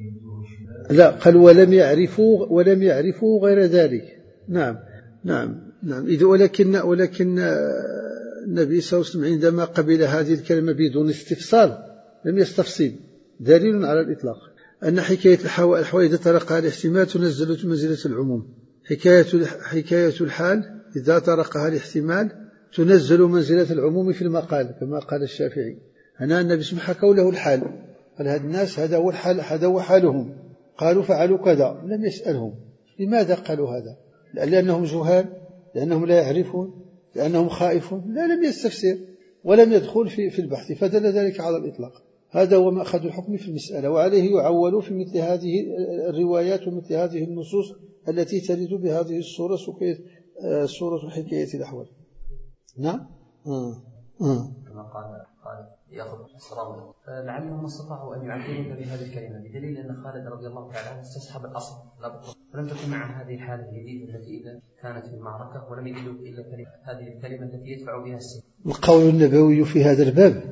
لا، قال ولم يعرفوا ولم يعرفوا غير ذلك. نعم نعم نعم إذا ولكن ولكن النبي صلى الله عليه وسلم عندما قبل هذه الكلمة بدون استفصال لم يستفصل، دليل على الإطلاق أن حكاية الحوال إذا طرقها الاحتمال تنزل منزلة العموم، حكاية حكاية الحال إذا طرقها الاحتمال تنزل منزلة العموم في المقال كما قال الشافعي. هنا النبي صلى الله عليه وسلم حكوا له الحال، قال هذا الناس هذا هو الحال، هذا هو حالهم، قالوا فعلوا كذا، لم يسألهم لماذا قالوا هذا، لأنهم جهال، لأنهم لا يعرفون، لأنهم خائفون، لا، لم يستفسر ولم يدخل في في البحث، فدل ذلك على الإطلاق. هذا هو مأخذ الحكم في المسألة، وعليه يعول في مثل هذه الروايات ومثل هذه النصوص التي ترد بهذه الصورة، صورة حكاية الأحوال. نعم. آه. آه. كما قال قال يأخذ الصراط، لعلهم استطاعوا أن يعبروا بهذه الكلمة بدليل أن خالد رضي الله تعالى عنه استصحب الأصل ولم تكن مع هذه الحالة الجديدة التي إذا كانت في المعركة ولم يجدوا إلا هذه الكلمة التي يدفع بها السيف. القول النبوي في هذا الباب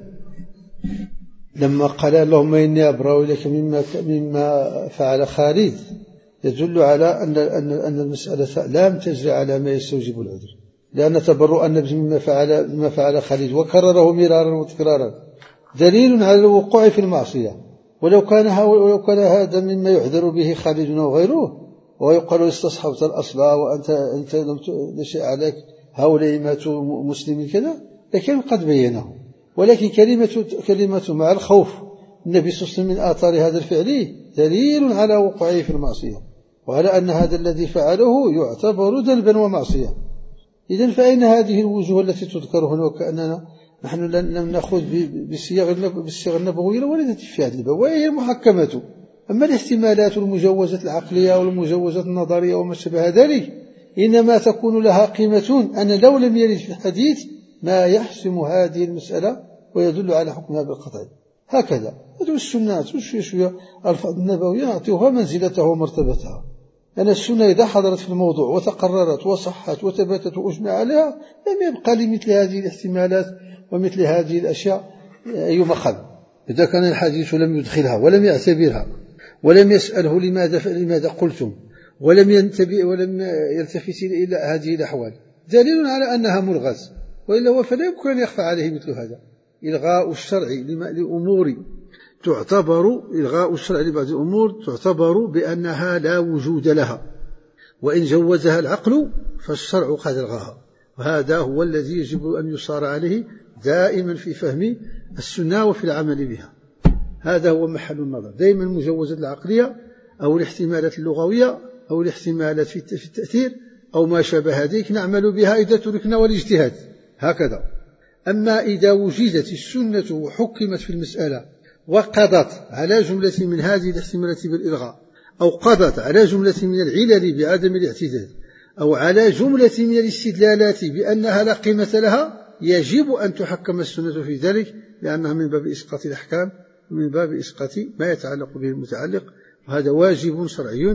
لما قال اللهم إني أبرأ إليك مما مما فعل خالد يدل على أن أن أن المسألة لم تجري على ما يستوجب العذر، لأن تبرؤ النبي مما فعل مما فعل خالد وكرره مرارا وتكرارا دليل على الوقوع في المعصية. ولو كان ولو كان هذا مما يعذر به خالد وغيره ويقال استصحبت الأصل وأنت أنت لم نشأ عليك هؤلاء ماتوا مسلمين كذا لكن قد بينه. ولكن كلمة كلمة مع الخوف النبي صلى الله عليه وسلم من آثار هذا الفعل دليل على وقوعه في المعصية وعلى أن هذا الذي فعله يعتبر ذنبا ومعصية. إذن فأين هذه الوجوه التي تذكر هنا وكأننا نحن لم نأخذ بالصيغ النبوية وردت في هذا الباب وهي المحكمة. أما الاحتمالات والمجوزات العقلية والمجوزات النظرية وما شابه ذلك إنما تكون لها قيمة أن لو لم يرد في الحديث ما يحسم هذه المسألة ويدل على حكمها بالقطع. هكذا هذه السنات وشوية شوية الفاظ النبوية يعطيها منزلتها ومرتبتها. أن السنة إذا حضرت في الموضوع وتقررت وصحت وثبتت وأجمع عليها لم يبقى لمثل هذه الاحتمالات ومثل هذه الأشياء أي مخل. إذا كان الحديث لم يدخلها ولم يعتبرها ولم يسأله لماذا لماذا قلتم ولم ينتبه ولم يلتفت إلى هذه الأحوال دليل على أنها ملغاة، وإلا فلا يمكن أن يخفى عليه مثل هذا. إلغاء الشرع لأمور تعتبر إلغاء الشرع لبعض الأمور تعتبر بأنها لا وجود لها، وإن جوزها العقل فالشرع قد ألغاها، وهذا هو الذي يجب أن يصار عليه دائما في فهم السنة وفي العمل بها. هذا هو محل النظر دائما، المجوزات العقلية أو الاحتمالات اللغوية أو الاحتمالات في التأثير أو ما شابه ذلك نعمل بها إذا تركنا والاجتهاد هكذا. أما إذا وجدت السنة وحكمت في المسألة وقضت على جملة من هذه الاحتمالات بالإلغاء أو قضت على جملة من العلل بعدم الاعتداد أو على جملة من الاستدلالات بأنها لا قيمة لها يجب أن تحكم السنة في ذلك، لأنها من باب إسقاط الأحكام ومن باب إسقاط ما يتعلق به المتعلق، وهذا واجب شرعي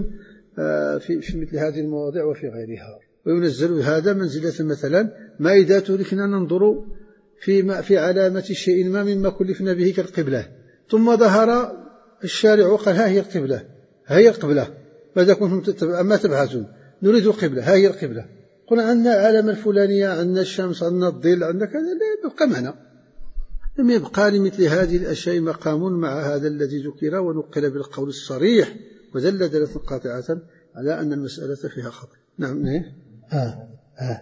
في مثل هذه المواضيع وفي غيرها. وينزل هذا منزلة مثلا ما إذا تركنا ننظر في, في علامة شيء ما مما كلفنا به كالقبلة، ثم ظهر الشارع وقال ها هي القبلة ها هي القبلة ماذا كنتم ما تبحثون نريد القبلة ها هي القبلة، قلنا عندنا علامة الفلانية عندنا الشمس عندنا الظل عندنا كذا، لا يبقى معنا، لم يبقى لمثل هذه الأشياء مقام مع هذا الذي ذكر ونقل بالقول الصريح ودل دلالة قاطعة على أن المسألة فيها خطأ. نعم إيه آه آه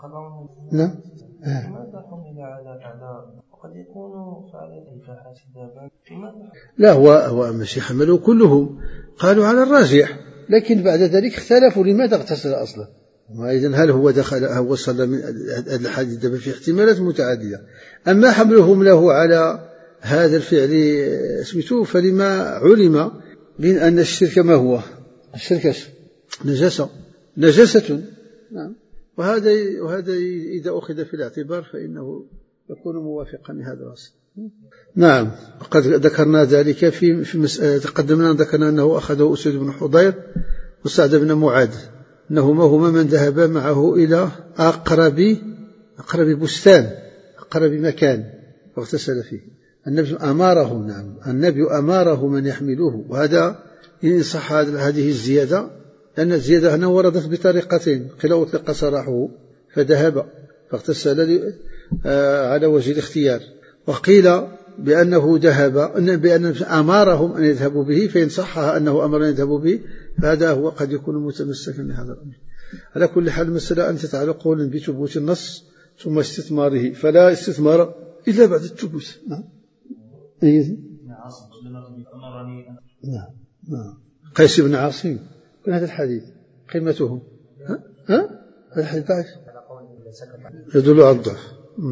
نعم آه. لماذا حمل على على وقد يكون فعل الفاحش دابا؟ لا هو هو ماشي حملوا كلهم، قالوا على الراجح، لكن بعد ذلك اختلفوا لماذا اغتسل أصلا. إذن هل هو دخل هو صلى من هذا الحديث دابا في احتمالات متعددة. أما حملهم له على هذا الفعل اسمته فلما علم من أن الشرك ما هو الشرك نجاسة نجاسة نعم، وهذا وهذا إذا أخذ في الاعتبار فإنه يكون موافقا لهذا الأصل. نعم قد ذكرنا ذلك في في مسألة تقدمنا ذكرنا أنه أخذه أسيد بن حضير وسعد بن معاذ أنهما هما من ذهب معه إلى أقرب أقرب بستان أقرب مكان واغتسل فيه. النبي أماره نعم النبي أماره من يحملوه، وهذا إن صح هذه الزيادة، لأن الزيادة هنا وردت بطريقتين، قيل أطلق سراحه فذهب فاغتسل على وجه الاختيار. وقيل بأنه ذهب بأن أمرهم أن يذهبوا به، فإن صحها أنه أمر أن يذهبوا به فهذا هو قد يكون متمسكا لهذا الأمر. على كل حال المسألة أن تتعلق بثبوت النص ثم استثماره، فلا استثمار إلا بعد الثبوت. نعم. نعم نعم. قيس بن عاصم كان هذا الحديث قيمته ها ها هذا الحديث ضعيف يدل على الضعف.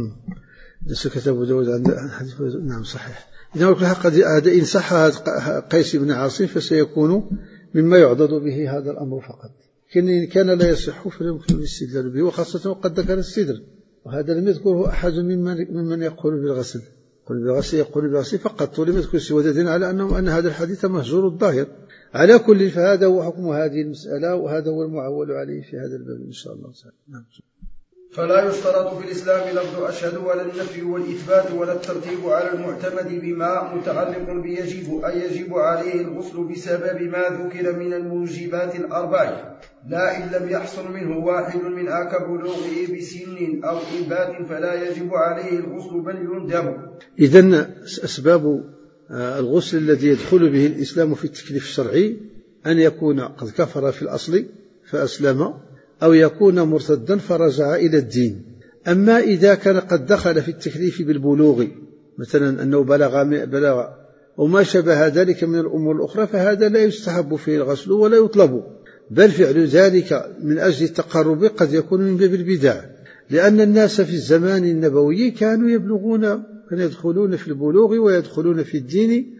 سكت أبو داود عن حديث. نعم صحيح. إذا قد هذا إن صح قيس بن عاصم فسيكون مما يعضد به هذا الأمر فقط، إن كان لا يصح فلا يمكن الاستدلال به، وخاصة وقد ذكر السدر، وهذا لم يذكره أحد ممن ممن يقول بالغسل. يقول بالغسل يقول بالغسل فقط، ولم يذكر سوى دليل على أنه أن هذا الحديث مهجور الظاهر. على كل فهذا هو حكم هذه المسألة، وهذا هو المعول عليه في هذا الباب إن شاء الله تعالى. نعم. فلا يشترط في الإسلام لفظ أشهد ولا النفي والإثبات ولا الترتيب على المعتمد بما متعلق بيجب أي يجب عليه الغسل بسبب ما ذكر من الموجبات الأربع، لا إن لم يحصل منه واحد منها كبلوغه بسن أو إنبات فلا يجب عليه الغسل بل يندب. إذن أسباب الغسل الذي يدخل به الإسلام في التكليف الشرعي أن يكون قد كفر في الأصل فأسلم، أو يكون مرتدا فرجع إلى الدين. أما إذا كان قد دخل في التكليف بالبلوغ، مثلا أنه بلغ بلغ وما شبه ذلك من الأمور الأخرى، فهذا لا يستحب فيه الغسل ولا يطلب، بل فعل ذلك من أجل التقرب قد يكون من باب البدع، لأن الناس في الزمان النبوي كانوا يبلغون، كانوا يدخلون في البلوغ ويدخلون في الدين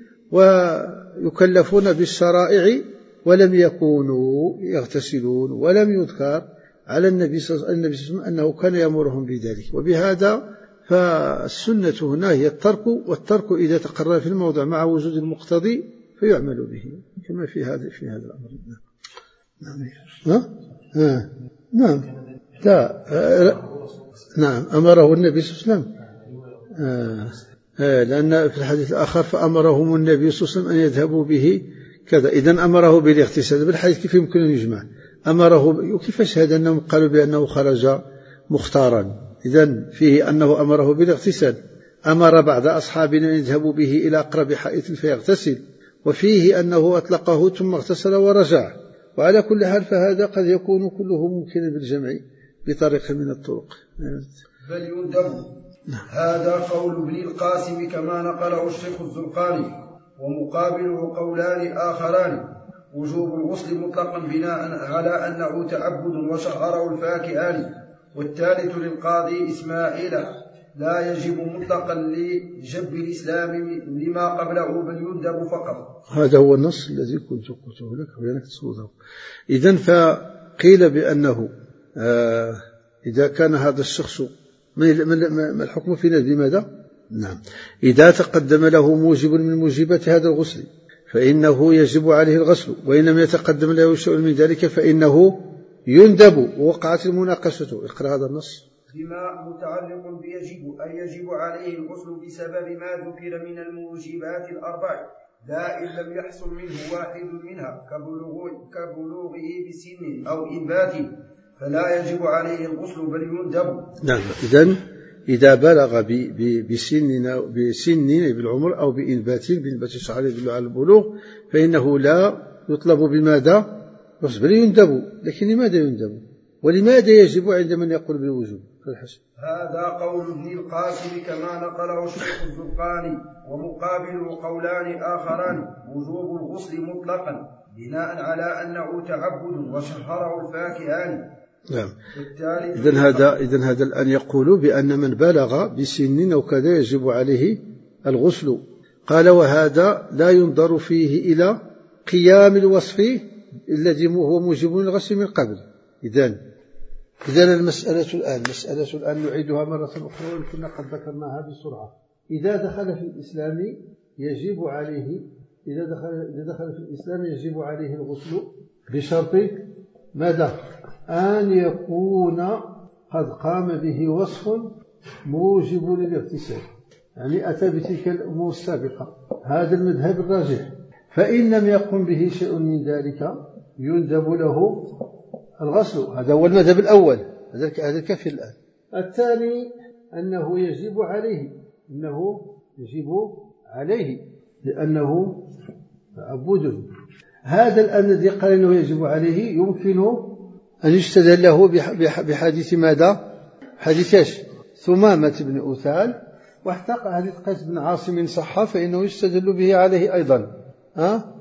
ويكلفون بالشرائع، ولم يكونوا يغتسلون، ولم يذكر على النبي صلى الله عليه وسلم أنه كان يأمرهم بذلك. وبهذا فالسنة هنا هي الترك، والترك إذا تقرر في الموضع مع وجود المقتضي فيعمل به، كما في هذا في هذا الأمر. نعم. ها؟ ها؟ نعم. لا. نعم أمره النبي صلى الله عليه وسلم. آه. آه. لأن في الحديث الآخر فأمرهم النبي صلى الله عليه وسلم أن يذهبوا به كذا. إذن أمره بالاغتسال. بالحديث كيف يمكن أن يجمع؟ أمره، وكيف شهد أنهم قالوا بأنه خرج مختارا؟ إذن فيه أنه أمره بالاغتسال، أمر بعض أصحابنا أن يذهبوا به إلى أقرب حائط فيغتسل، وفيه أنه أطلقه ثم اغتسل ورجع. وعلى كل حال فهذا قد يكون كله ممكن بالجمع بطريقة من الطرق. بل يندب. هذا قول ابن القاسم كما نقله الشيخ الزرقاني، ومقابله قولان آخران: وجوب الغسل مطلقا بناء على أنه تعبد وشهره الفاكهاني، والثالث للقاضي إسماعيل لا يجب مطلقا لجب الإسلام لما قبله بل يندب فقط. هذا هو النص الذي كنت قلته لك وينك تصوده. إذن فقيل بأنه آه إذا كان هذا الشخص ما الحكم في ندب ماذا؟ نعم، إذا تقدم له موجب من موجبات هذا الغسل فإنه يجب عليه الغسل، وإن لم يتقدم له شيء من ذلك فإنه يندب. ووقعت المناقشة. اقرأ هذا النص. بما متعلق بيجب أي يجب عليه الغسل بسبب ما ذكر من الموجبات الأربع، لا إن لم يحصل منه واحد منها كبلوغه بسن أو إنبات فلا يجب عليه الغسل بل يندب. نعم. إذن إذا بلغ بسن بسن بالعمر أو بإنبات بإنبات الشعر يدل على البلوغ فإنه لا يطلب بماذا؟ بل يندب. لكن لماذا يندب؟ ولماذا يجب عند من يقول بالوجوب؟ هذا قول ابن القاسم كما نقله الشيخ الزرقاني، ومقابله قولان آخران: وجوب الغسل مطلقا بناء على أنه تعبد وشهره الفاكهاني. نعم. إذن هذا إذن هذا الآن يقول بأن من بلغ بسن أو كذا يجب عليه الغسل. قال: وهذا لا ينظر فيه إلى قيام الوصف الذي هو موجب للغسل من قبل. إذن إذن المسألة الآن مسألة الآن نعيدها مرة أخرى وإن كنا قد ذكرناها بسرعة. إذا دخل في الإسلام يجب عليه إذا دخل إذا دخل في الإسلام يجب عليه الغسل بشرط ماذا؟ أن يكون قد قام به وصف موجب للاغتسال، يعني أتى بتلك الأمور السابقة. هذا المذهب الراجح. فإن لم يقم به شيء من ذلك يندب له الغسل. هذا هو المذهب الأول، هذا الكافي الآن. الثاني أنه يجب عليه أنه يجب عليه لأنه تعبد. هذا الذي قال أنه يجب عليه يمكن أن يستدل له بحديث ماذا؟ حديث ايش؟ ثمامة بن أثال، واحتق حديث قيس بن عاصم صح فإنه يستدل به عليه أيضا. ها؟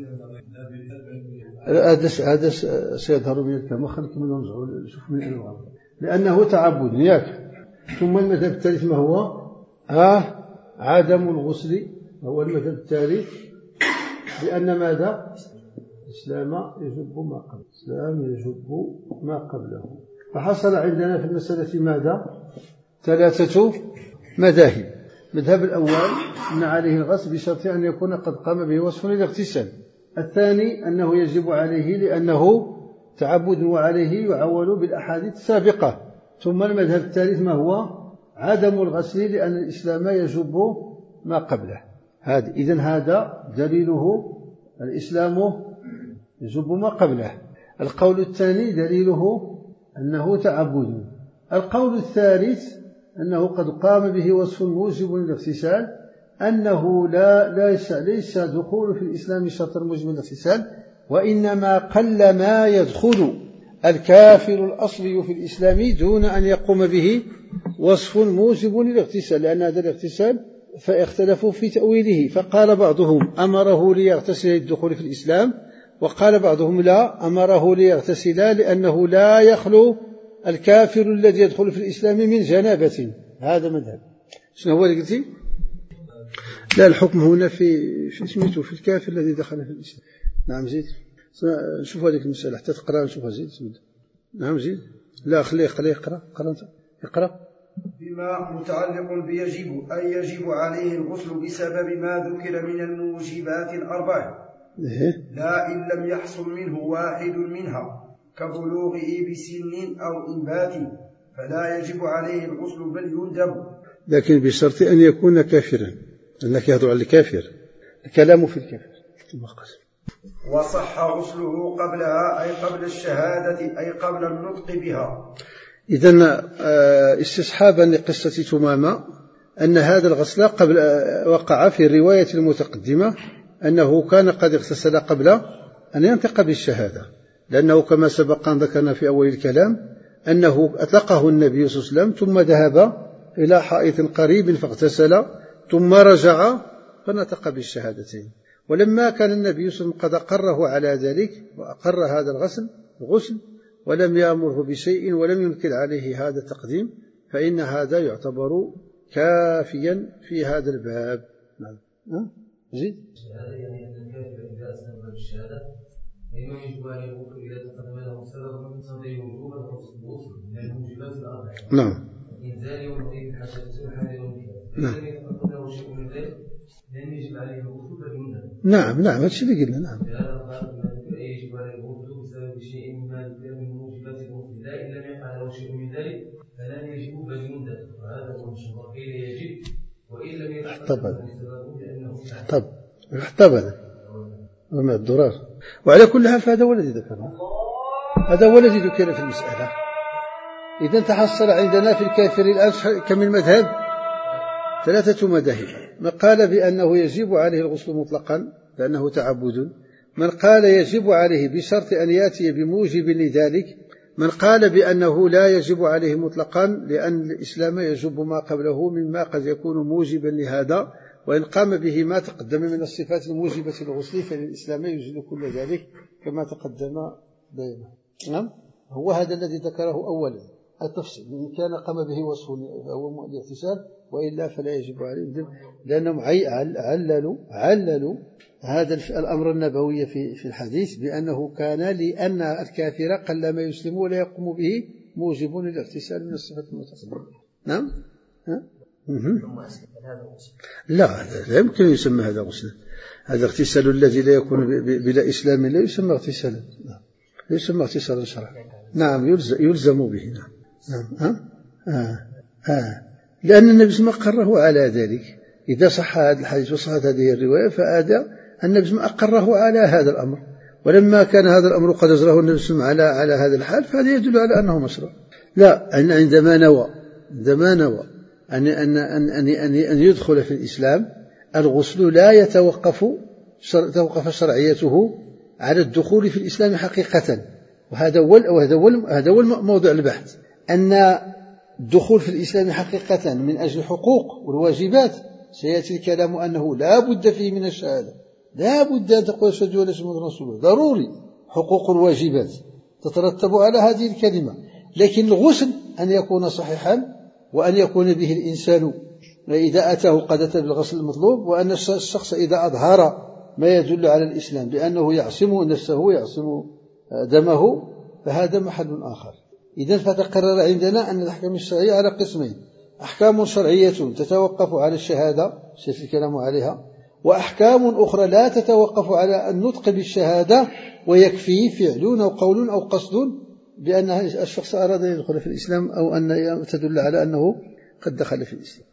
هذا هذا سيظهر من الكلام خلك منهم شوف من أنواع لأنه تعبد ياك. ثم المذهب الثالث ما هو؟ ها؟ عدم الغسل هو المذهب الثالث، لأن ماذا؟ الإسلام يجب ما قبله، الإسلام يجب ما قبله. فحصل عندنا في المسألة ماذا؟ ثلاثة مذاهب. المذهب الأول أن عليه الغسل بشرط أن يكون قد قام به وصف للاغتسال. الثاني أنه يجب عليه لأنه تعبد وعليه يعول بالأحاديث السابقة. ثم المذهب الثالث ما هو؟ عدم الغسل لأن الإسلام يجب ما قبله. هذا إذن هذا دليله الإسلام يجب ما قبله. القول الثاني دليله أنه تعبد. القول الثالث أنه قد قام به وصف موجب للاغتسال، أنه لا ليس ليس دخول في الإسلام شرط موجب للاغتسال، وإنما قل ما يدخل الكافر الأصلي في الإسلام دون أن يقوم به وصف موجب للاغتسال، لأن هذا الاغتسال فاختلفوا في تأويله. فقال بعضهم أمره ليغتسل للدخول في الإسلام، وقال بعضهم لا، أمره ليغتسل لأنه لا يخلو الكافر الذي يدخل في الإسلام من جنابة. هذا مذهب. شنو هو اللي قلتي؟ لا، الحكم هنا في في اسمته في الكافر الذي دخل في الإسلام. نعم زيد. شوف هذه المسألة حتى تقرأ نشوفها زيد. نعم زيد. لا خليه خليه يقرأ. قرأ أنت. اقرأ. بما متعلق بيجب أي يجب عليه الغسل بسبب ما ذكر من الموجبات الأربع، لا إن لم يحصل منه واحد منها كبلوغه بسن أو إنبات فلا يجب عليه الغسل بل يندب، لكن بشرط أن يكون كافرا، أنك يهضر على الكافر، الكلام في الكافر. وصح غسله قبلها أي قبل الشهادة أي قبل النطق بها. إذن استصحابا لقصة ثمامة أن هذا الغسل قبل وقع في الرواية المتقدمة أنه كان قد اغتسل قبل أن ينطق بالشهادة، لأنه كما سبق أن ذكرنا في أول الكلام أنه أطلقه النبي صلى الله عليه وسلم ثم ذهب إلى حائط قريب فاغتسل ثم رجع فنطق بالشهادتين. ولما كان النبي صلى الله عليه وسلم قد أقره على ذلك وأقر هذا الغسل الغسل ولم يأمره بشيء ولم ينكر عليه هذا التقديم، فإن هذا يعتبر كافيا في هذا الباب. نعم. أه؟ زيد. يعني أن الكافر إذا أسلم بالشهادة فإنه يجب عليه الغسل إذا تقدم له سبب من صدره وجوبا الغسل من الموجبات الأربع. نعم. إنزال ومضي الحاجة والحاجة والمكان. نعم. إذا يتقدم له شيء من ذلك لأن يجب عليه الغسل فالمنزل. نعم نعم هذا الشيء اللي قلنا. نعم. هذا قال يجب عليه الغسل بسبب شيء مما من موجبات الغسل، لا إن لم يقع له شيء من ذلك فلن يجب بل يندب، وهذا هو المشهور. قيل يجب وإن لم يتقدم له لأنه طب احتبل وما الضرار. وعلى كل حال فهذا هو الذي ذكره، هذا هو الذي ذكر في المسألة. إذن تحصل عندنا في الكافر الآن كم من مذهب؟ ثلاثة مذاهب. من قال بأنه يجب عليه الغسل مطلقا لأنه تعبد، من قال يجب عليه بشرط أن يأتي بموجب لذلك، من قال بأنه لا يجب عليه مطلقا لأن الإسلام يجب ما قبله مما قد يكون موجبا لهذا، وإن قام به ما تقدم من الصفات الموجبة للغسل فإن الإسلام يجب كل ذلك كما تقدم بينه. نعم. هو هذا الذي ذكره أولا التفصيل، إن كان قام به وصف فهو الاغتسال وإلا فلا يجب عليه، لأنهم عللوا عللوا هذا الأمر النبوي في في الحديث بأنه كان لأن الكافر قل ما يسلم ولا يقوم به موجب للاغتسال من الصفات المتقدمة. نعم. ها؟ لا لا يمكن يسمى هذا غسلا. هذا اغتسال الذي لا يكون بلا إسلام لا يسمى اغتسالا، لا يسمى اغتسالا شرعا. نعم يلزم به. نعم. نعم. ها؟ آه. آه. لأن النبي صلى الله عليه وسلم أقره على ذلك. إذا صح هذا الحديث وصحت هذه الرواية فهذا النبي صلى الله عليه وسلم أقره على هذا الأمر، ولما كان هذا الأمر قد أجراه النبي صلى الله عليه وسلم على على هذا الحال فهذا يدل على أنه مشروع. لا، أن عندما نوى عندما نوى أن, أن, أن, أن, أن, أن يدخل في الإسلام الغسل لا يتوقف شر... توقف شرعيته على الدخول في الإسلام حقيقة. وهذا هو هذا هو موضوع البحث، أن الدخول في الإسلام حقيقة من أجل الحقوق والواجبات سيأتي الكلام أنه لا بد فيه من الشهادة، لا بد أن تقول أشهد أن لا إله إلا الله رسول، ضروري حقوق الواجبات تترتب على هذه الكلمة. لكن الغسل أن يكون صحيحا، وأن يكون به الإنسان إذا أتاه قد أتى بالغسل المطلوب، وأن الشخص إذا أظهر ما يدل على الإسلام بأنه يعصم نفسه ويعصم دمه فهذا محل آخر. إذن فتقرر عندنا أن الأحكام الشرعية على قسمين: أحكام شرعية تتوقف على الشهادة سيأتي الكلام عليها، وأحكام أخرى لا تتوقف على النطق بالشهادة ويكفي فعل أو قول أو قصد بأن الشخص أراد أن يدخل في الإسلام أو أن تدل على أنه قد دخل في الإسلام.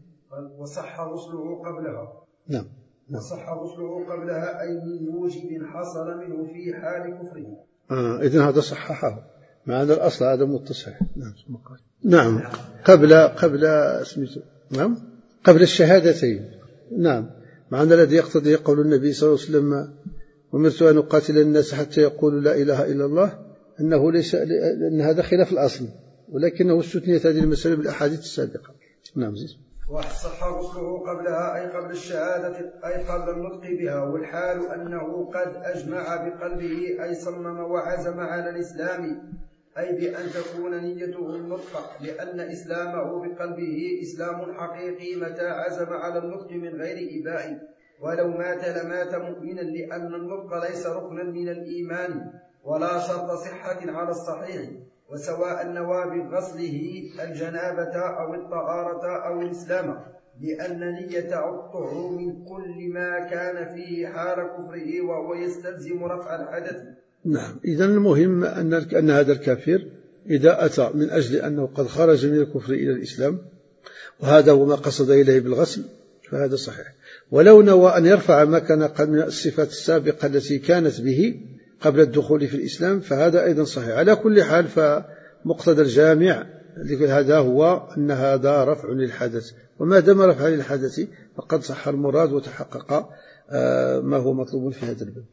وصح غسله قبلها. نعم. وصح غسله قبلها أي من موجب حصل منه في حال كفره. آه إذن هذا صححه مع أن الأصل هذا متصل. نعم. نعم قبل قبل اسمه نعم قبل الشهادتين. نعم معنى الذي يقتضي قول النبي صلى الله عليه وسلم: أمرت أن أقاتل الناس حتى يقولوا لا إله إلا الله، أنه ليس أن هذا خلاف الأصل، ولكنه استثنيت هذه المسألة بالأحاديث السابقة. نعم. وصح غسله قبلها أي قبل الشهادة أي قبل النطق بها، والحال أنه قد أجمع بقلبه أي صمم وعزم على الإسلام، أي بأن تكون نيته النطق، لأن إسلامه بقلبه إسلام حقيقي متى عزم على النطق من غير إباء، ولو مات لمات مؤمنا، لأن النطق ليس ركنا من الإيمان ولا شرط صحة على الصحيح، وسواء نوى بغسله الجنابة أو الطهارة أو الإسلام، لأن نية الطهر من كل ما كان فيه حال كفره وهو يستلزم رفع الحدث. نعم. إذن المهم أن أن هذا الكافر إذا أتى من أجل أنه قد خرج من الكفر إلى الإسلام وهذا هو ما قصد إليه بالغسل فهذا صحيح. ولو نوى أن يرفع ما كان من الصفات السابقة التي كانت به قبل الدخول في الإسلام فهذا أيضا صحيح. على كل حال فمقتضى الجامع هذا هو أن هذا رفع للحدث، وما دام رفع للحدث فقد صح المراد وتحقق ما هو مطلوب في هذا الباب.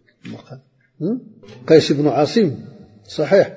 قيس بن عاصم صحيح.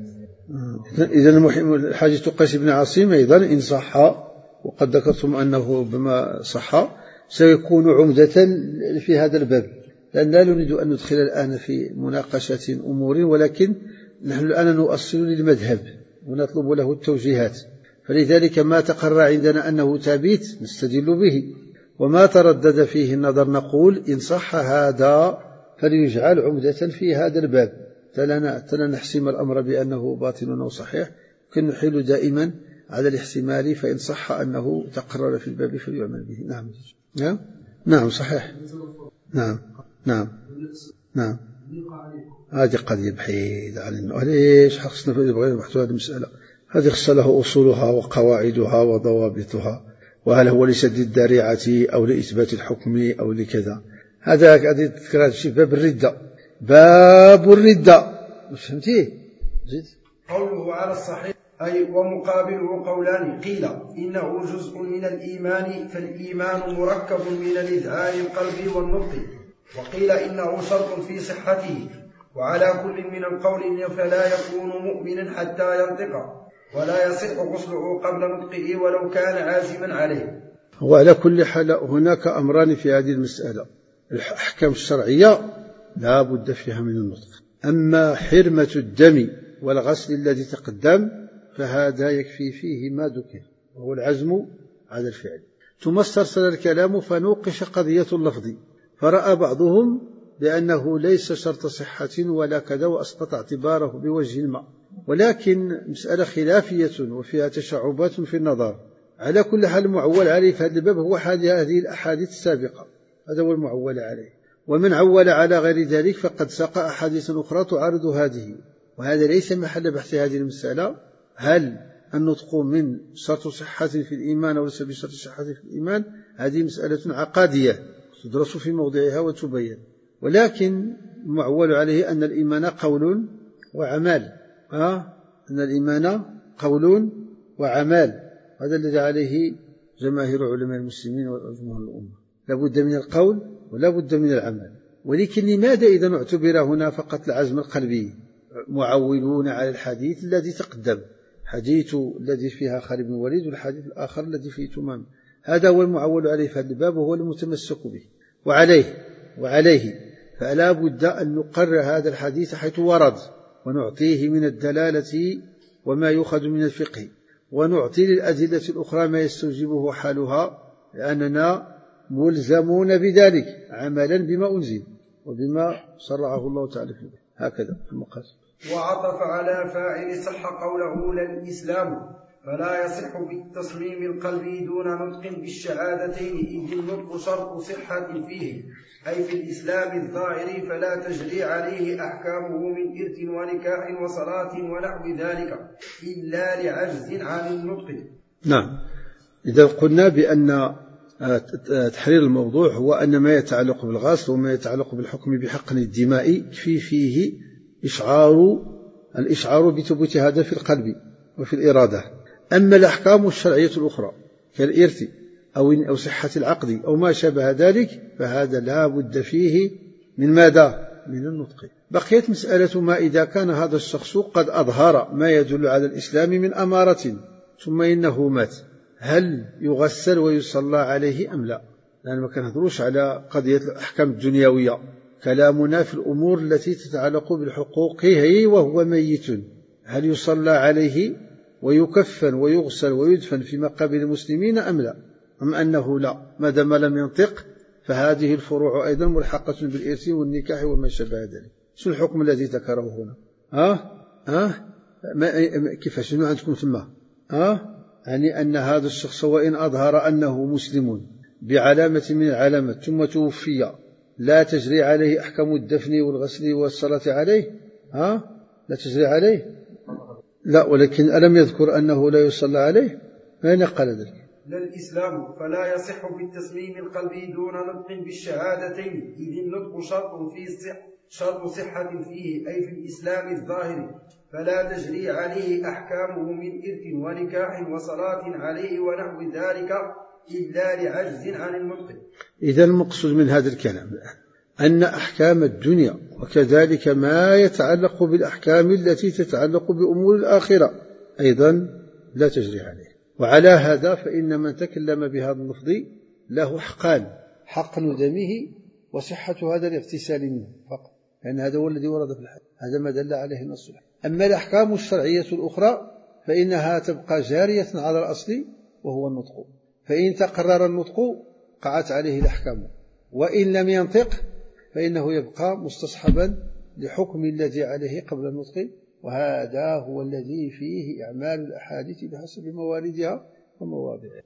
إذن حاجة قيس بن عاصم أيضا إن صح، وقد ذكرتم أنه بما صح سيكون عمدة في هذا الباب، لأن لا نريد أن ندخل الآن في مناقشة أمور، ولكن نحن الآن نؤصل للمذهب ونطلب له التوجيهات، فلذلك ما تقرر عندنا أنه ثابت نستدل به، وما تردد فيه النظر نقول إن صح هذا فليجعل عمدة في هذا الباب، فلا نحسم الأمر بأنه باطل أو صحيح، كن نحيل دائما على الاحتمال، فإن صح أنه تقرر في الباب فليعمل به. نعم. نعم نعم صحيح. نعم نعم نعم هذه قضية بعيدة عن النوع. ليش خصنا نبغي نبحثوا هذه المسألة؟ هذه خص له أصولها وقواعدها وضوابطها، وهل هو لسد الذريعة أو لإثبات الحكم أو لكذا. هذا قاعد تذكر هذا الشيء باب الردة، باب الردة. مش فهمتيه؟ قوله على الصحيح أي ومقابله قولان: قيل إنه جزء من الإيمان، فالإيمان مركب من الإذعان القلب والنطق، وقيل إنه شرط في صحته، وعلى كل من القول فلا يكون مؤمنا حتى ينطق، ولا يصح غسله قبل نطقه ولو كان عازما عليه. وعلى كل حال هناك أمران في هذه المسألة: الأحكام الشرعية لا بد فيها من النطق، أما حرمة الدم والغسل الذي تقدم فهذا يكفي فيه ما ذكر وهو العزم على الفعل. ثم استرسل الكلام فنوقش قضية اللفظ، فرأى بعضهم بأنه ليس شرط صحة ولا كذا وأسقط اعتباره بوجه ما، ولكن مسألة خلافية وفيها تشعبات في النظر. على كل حال المعول عليه في هذا الباب هو هذه الأحاديث السابقة، هذا هو المعول عليه، ومن عول على غير ذلك فقد ساق أحاديث أخرى تعارض هذه، وهذا ليس محل بحث هذه المسألة. هل النطق من شرط صحة في الإيمان أو ليس بشرط صحة في الإيمان؟ هذه مسألة عقادية تدرس في موضعها وتبين، ولكن المعول عليه أن الإيمان قول وعمل، أه؟ أن الإيمان قول وعمل، هذا الذي عليه جماهير علماء المسلمين وجمهور الأمة، لا بد من القول ولا بد من العمل. ولكن لماذا إذا اعتبر هنا فقط العزم القلبي معولون على الحديث الذي تقدم، حديث الذي فيها خالد بن الوليد والحديث الآخر الذي فيه تمام، هذا هو المعول عليه في هذا الباب وهو المتمسك به. وعليه وعليه فلا بد أن نقرر هذا الحديث حيث ورد، ونعطيه من الدلالة وما يؤخذ من الفقه، ونعطي للأدلة الأخرى ما يستوجبه حالها، لأننا ملزمون بذلك عملا بما أنزل وبما شرعه الله تعالى فيه. هكذا المقاصد. وعطف على فاعل صح قوله للإسلام فلا يصح بالتصميم القلبي دون نطق بالشهادتين، إذ النطق شرط صحة فيه أي في الإسلام الظاهر، فلا تجري عليه أحكامه من إرث ونكاح وصلاة ونحو ذلك إلا لعجز عن النطق. نعم، إذا قلنا بأن تحرير الموضوع هو أن ما يتعلق بالغسل وما يتعلق بالحكم بحقن الدماء في فيه إشعار الإشعار بثبوت هذا في القلب وفي الإرادة. أما الأحكام الشرعية الأخرى كالإرث أو أو صحة العقد أو ما شابه ذلك فهذا لا بد فيه من ماذا؟ من النطق. بقيت مسألة ما إذا كان هذا الشخص قد أظهر ما يدل على الإسلام من أمارة ثم إنه مات، هل يغسل ويصلى عليه أم لا؟ لأن ما كنهضروش على قضية الأحكام الدنيوية، كلامنا في الأمور التي تتعلق بالحقوقه وهو ميت، هل يصلى عليه ويكفن ويغسل ويدفن في مقابر المسلمين أم لا؟ أم أنه لا، ما دام لم ينطق فهذه الفروع أيضا ملحقة بالإرث والنكاح وما شابه ذلك. شو الحكم الذي ذكره هنا؟ ها ها ما كيفاش شنو عندكم ثم؟ ها يعني أن هذا الشخص وإن أظهر أنه مسلم بعلامة من العلامات ثم توفي لا تجري عليه أحكام الدفن والغسل والصلاة عليه؟ ها لا تجري عليه؟ لا، ولكن ألم يذكر أنه لا يصلى عليه؟ أين قال ذلك؟ للإسلام فلا يصح بالتسليم القلبي دون نطق بالشهادتين، إذ النطق شرط في صح شرط صحة فيه أي في الإسلام الظاهر، فلا تجري عليه أحكامه من إرث ونكاح وصلاة عليه ونحو ذلك إلا لعجز عن النطق. إذا المقصود من هذا الكلام أن أحكام الدنيا وكذلك ما يتعلق بالأحكام التي تتعلق بأمور الآخرة أيضا لا تجري عليه. وعلى هذا فإن من تكلم بهذا اللفظ له حقان، حقن دمه وصحة هذا الاغتسال منه فقط، لأن هذا هو الذي ورد في الحديث، هذا ما دل عليه النص. أما الأحكام الشرعية الأخرى فإنها تبقى جارية على الأصل وهو النطق، فإن تقرر النطق قعت عليه الأحكام، وإن لم ينطق فإنه يبقى مستصحبا لحكم الذي عليه قبل النطق، وهذا هو الذي فيه إعمال الأحاديث بحسب مواردها ومواضعها.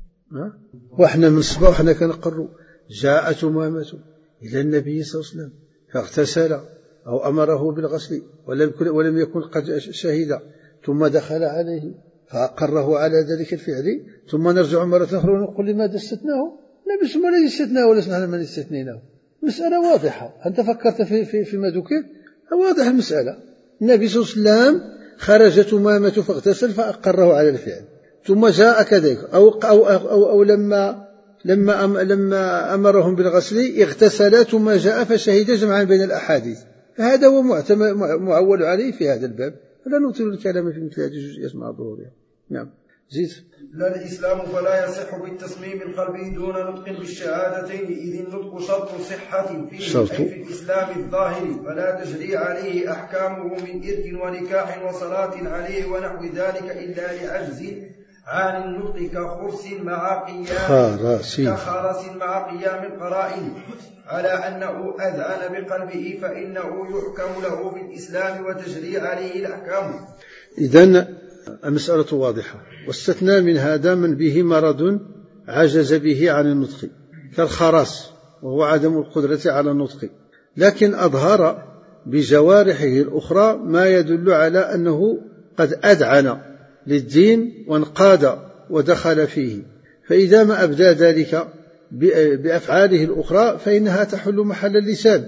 وإحنا من الصباح وإحنا كنقروا جاءت أمامة إلى النبي صلى الله عليه وسلم فاغتسل أو أمره بالغسل ولم يكن, ولم يكن قد شهد، ثم دخل عليه فأقره على ذلك الفعل، ثم نرجع مرة أخرى ونقول لماذا استثناه؟ لا بسم الله استثناه ولا نحن من استثنيناه. مسألة واضحة، أنت فكرت في في فيما ذكر واضح المسألة. النبي صلى الله عليه وسلم خرجت أمامة فاغتسل فأقره على الفعل، ثم جاء كذلك أو, أو, أو, أو, أو لما لما أم لما أمرهم بالغسل اغتسل ثم جاء فشهد جمعا بين الأحاديث، فهذا هو معول عليه في هذا الباب، فلا نطيل الكلام في مثل هذه الجزئيات مع ظهورها. نعم زيد. لا الإسلام فلا يصح بالتصميم القلبي دون نطق بالشهادتين، إذ النطق شرط صحة فيه شرط. أي في الإسلام الظاهر، فلا تجري عليه أحكامه من إرث ونكاح وصلاة عليه ونحو ذلك إلا لعجز عن النطق كخرس مع قيام كخرس مع قيام القرائن على أنه أذعن بقلبه فإنه يحكم له في الإسلام وتجري عليه الأحكام. إذن المسألة واضحة. واستثنى من هذا من به مرض عجز به عن النطق كالخرس وهو عدم القدرة على النطق، لكن أظهر بجوارحه الأخرى ما يدل على أنه قد أذعن للدين وانقاد ودخل فيه، فإذا ما أبدى ذلك بأفعاله الأخرى فإنها تحل محل اللسان،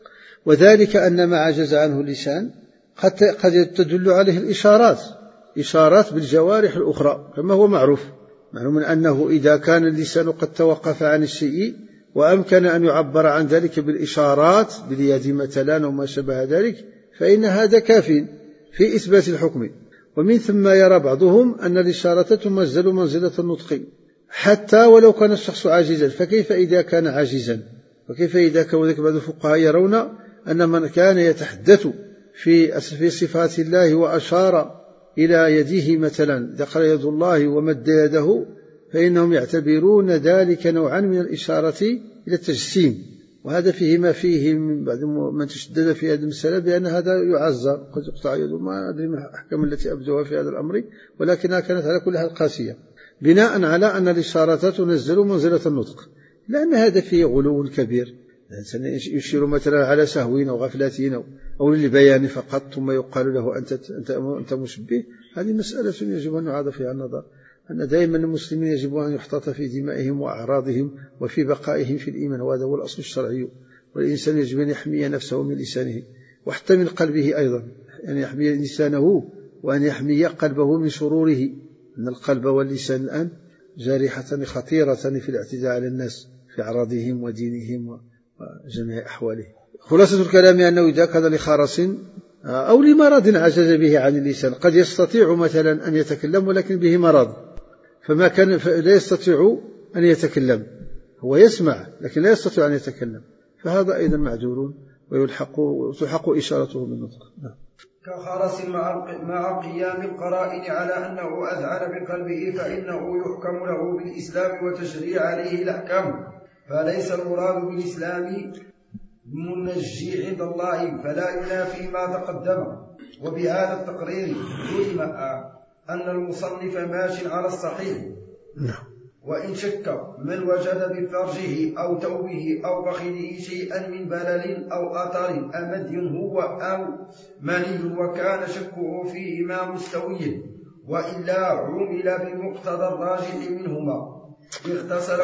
وذلك أن ما عجز عنه اللسان قد تدل عليه الإشارات، إشارات بالجوارح الأخرى كما هو معروف، معلوم أنه إذا كان اللسان قد توقف عن الشيء وأمكن أن يعبر عن ذلك بالإشارات باليد مثلا وما شابه ذلك فإن هذا كاف في إثبات الحكم. ومن ثم يرى بعضهم أن الإشارة تنزل منزلة النطق حتى ولو كان الشخص عاجزا، فكيف إذا كان عاجزا؟ وكيف إذا كان بعض الفقهاء يرون أن من كان يتحدث في في صفات الله وأشار إلى يديه مثلا ذكر يد الله ومد يده فإنهم يعتبرون ذلك نوعا من الإشارة إلى التجسيم، وهذا فيه ما فيه من بعد من تشدد في هذه المسألة بأن هذا يعزر قد يقطع يده. ما أدري ما الأحكام التي أبدوها في هذا الأمر، ولكنها كانت على كل حال قاسية بناء على أن الإشارة تنزل منزلة النطق، لأن هذا فيه غلو كبير. الإنسان يشير مثلا على سهو أو غفلة أو للبيان فقط ثم يقال له أنت, أنت, أنت مشبه. هذه مسألة يجب أن يعاد فيها النظر، أن دائما المسلمين يجب أن يحتاط في دمائهم وأعراضهم وفي بقائهم في الإيمان، وهذا هو الأصل الشرعي. والإنسان يجب أن يحمي نفسه من لسانه وحتى من قلبه أيضا، أن يحمي لسانه وأن يحمي قلبه من شروره، أن القلب واللسان الآن جارحة خطيرة في الاعتداء على الناس في أعراضهم ودينهم وجميع أحوالهم. خلاصة الكلام أنه إذا كان لخرس أو لمرض عجز به عن اللسان، قد يستطيع مثلا أن يتكلم ولكن به مرض فما كان لا يستطيع أن يتكلم، هو يسمع لكن لا يستطيع أن يتكلم، فهذا أيضا معذور ويلحق وتلحق إشارته بالنطق. كخرس مع قيام القرائن على أنه أذعن بقلبه فإنه يحكم له بالإسلام وتشريع عليه الأحكام، فليس المراد بالإسلام منجي عند الله، فلا ينافي ما تقدم. وبهذا التقرير علم أن المصنف ماشي على الصحيح، وإن شك من وجد بفرجه أو توبه أو بخله شيئا من بلل أو أثر أمدي هو أو مني وكان شكه فيهما مستويا، وإلا عمل بمقتضى الراجح منهما اغتسل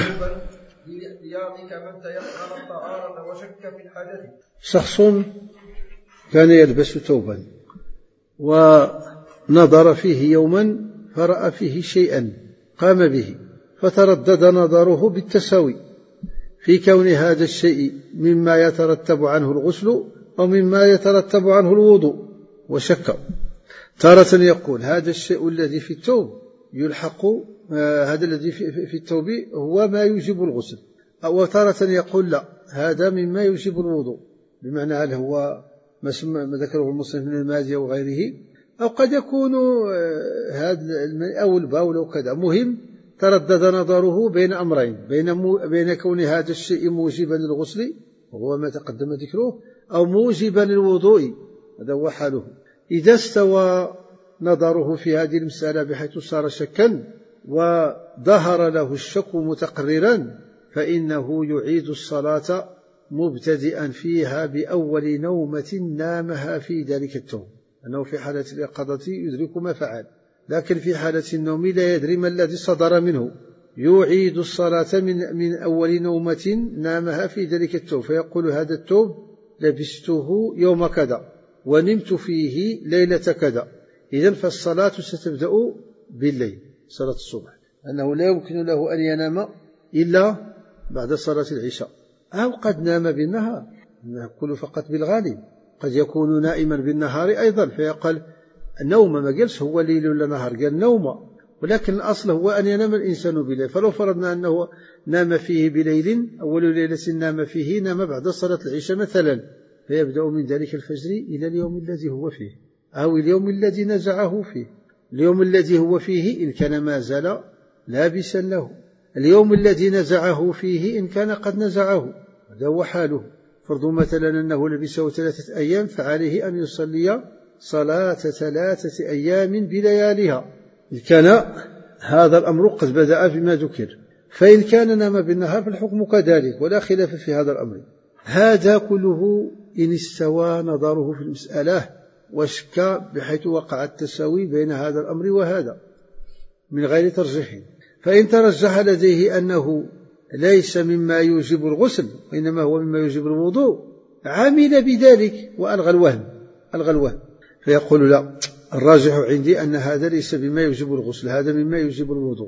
للاحتياط كمن تيقن الطهارة وشك في الحدث. شخص كان يلبس ثوبا ونظر فيه يوما فرأى فيه شيئا قام به، فتردد نظره بالتساوي في كون هذا الشيء مما يترتب عنه الغسل أو مما يترتب عنه الوضوء، وشك. تارة يقول هذا الشيء الذي في الثوب يلحق آه هذا الذي في الثوب هو ما يوجب الغسل، أو تارة يقول لا هذا مما يوجب الوضوء، بمعنى هل هو ما ذكره المصنف من المادي أو غيره، أو قد يكون آه هذا أو البول أو كذا. مهم تردد نظره بين أمرين، بين, بين كون هذا الشيء موجبا للغسل وهو ما تقدم ذكره أو موجبا للوضوء، هذا هو حاله. إذا استوى نظره في هذه المسألة بحيث صار شكا وظهر له الشك متقررا فإنه يعيد الصلاة مبتدئا فيها بأول نومة نامها في ذلك الثوب، أنه في حالة اليقظة يدرك ما فعل، لكن في حالة النوم لا يدري ما الذي صدر منه. يعيد الصلاة من, من أول نومة نامها في ذلك الثوب، فيقول هذا الثوب لبسته يوم كذا ونمت فيه ليلة كذا، إذن فالصلاة ستبدأ بالليل صلاة الصبح، أنه لا يمكن له أن ينام إلا بعد صلاة العشاء. أو قد نام بالنهار، نقول فقط بالغالب، قد يكون نائما بالنهار أيضا فيقال النوم، ما قالش هو ليل ولا نهار، قال نوم، ولكن الأصل هو أن ينام الإنسان بليل. فلو فرضنا أنه نام فيه بليل أول ليلة نام فيه نام بعد صلاة العشاء مثلا، فيبدأ من ذلك الفجر إلى اليوم الذي هو فيه أو اليوم الذي نزعه فيه. اليوم الذي هو فيه إن كان ما زال لابسا له، اليوم الذي نزعه فيه إن كان قد نزعه، هذا هو حاله. فرض مثلا أنه لبسه ثلاثة أيام فعليه أن يصلي صلاة ثلاثة أيام بلياليها، إن كان هذا الأمر قد بدأ بما ذكر. فإن كان نام بالنهار فالحكم كذلك، ولا خلاف في هذا الأمر. هذا كله إن استوى نظره في المسألة وشك بحيث وقع التساوي بين هذا الأمر وهذا من غير ترجيح. فإن ترجح لديه أنه ليس مما يوجب الغسل وإنما هو مما يوجب الوضوء عمل بذلك وألغى الوهم ألغى الوهم فيقول لا، الراجح عندي أن هذا ليس بما يوجب الغسل، هذا مما يوجب الوضوء،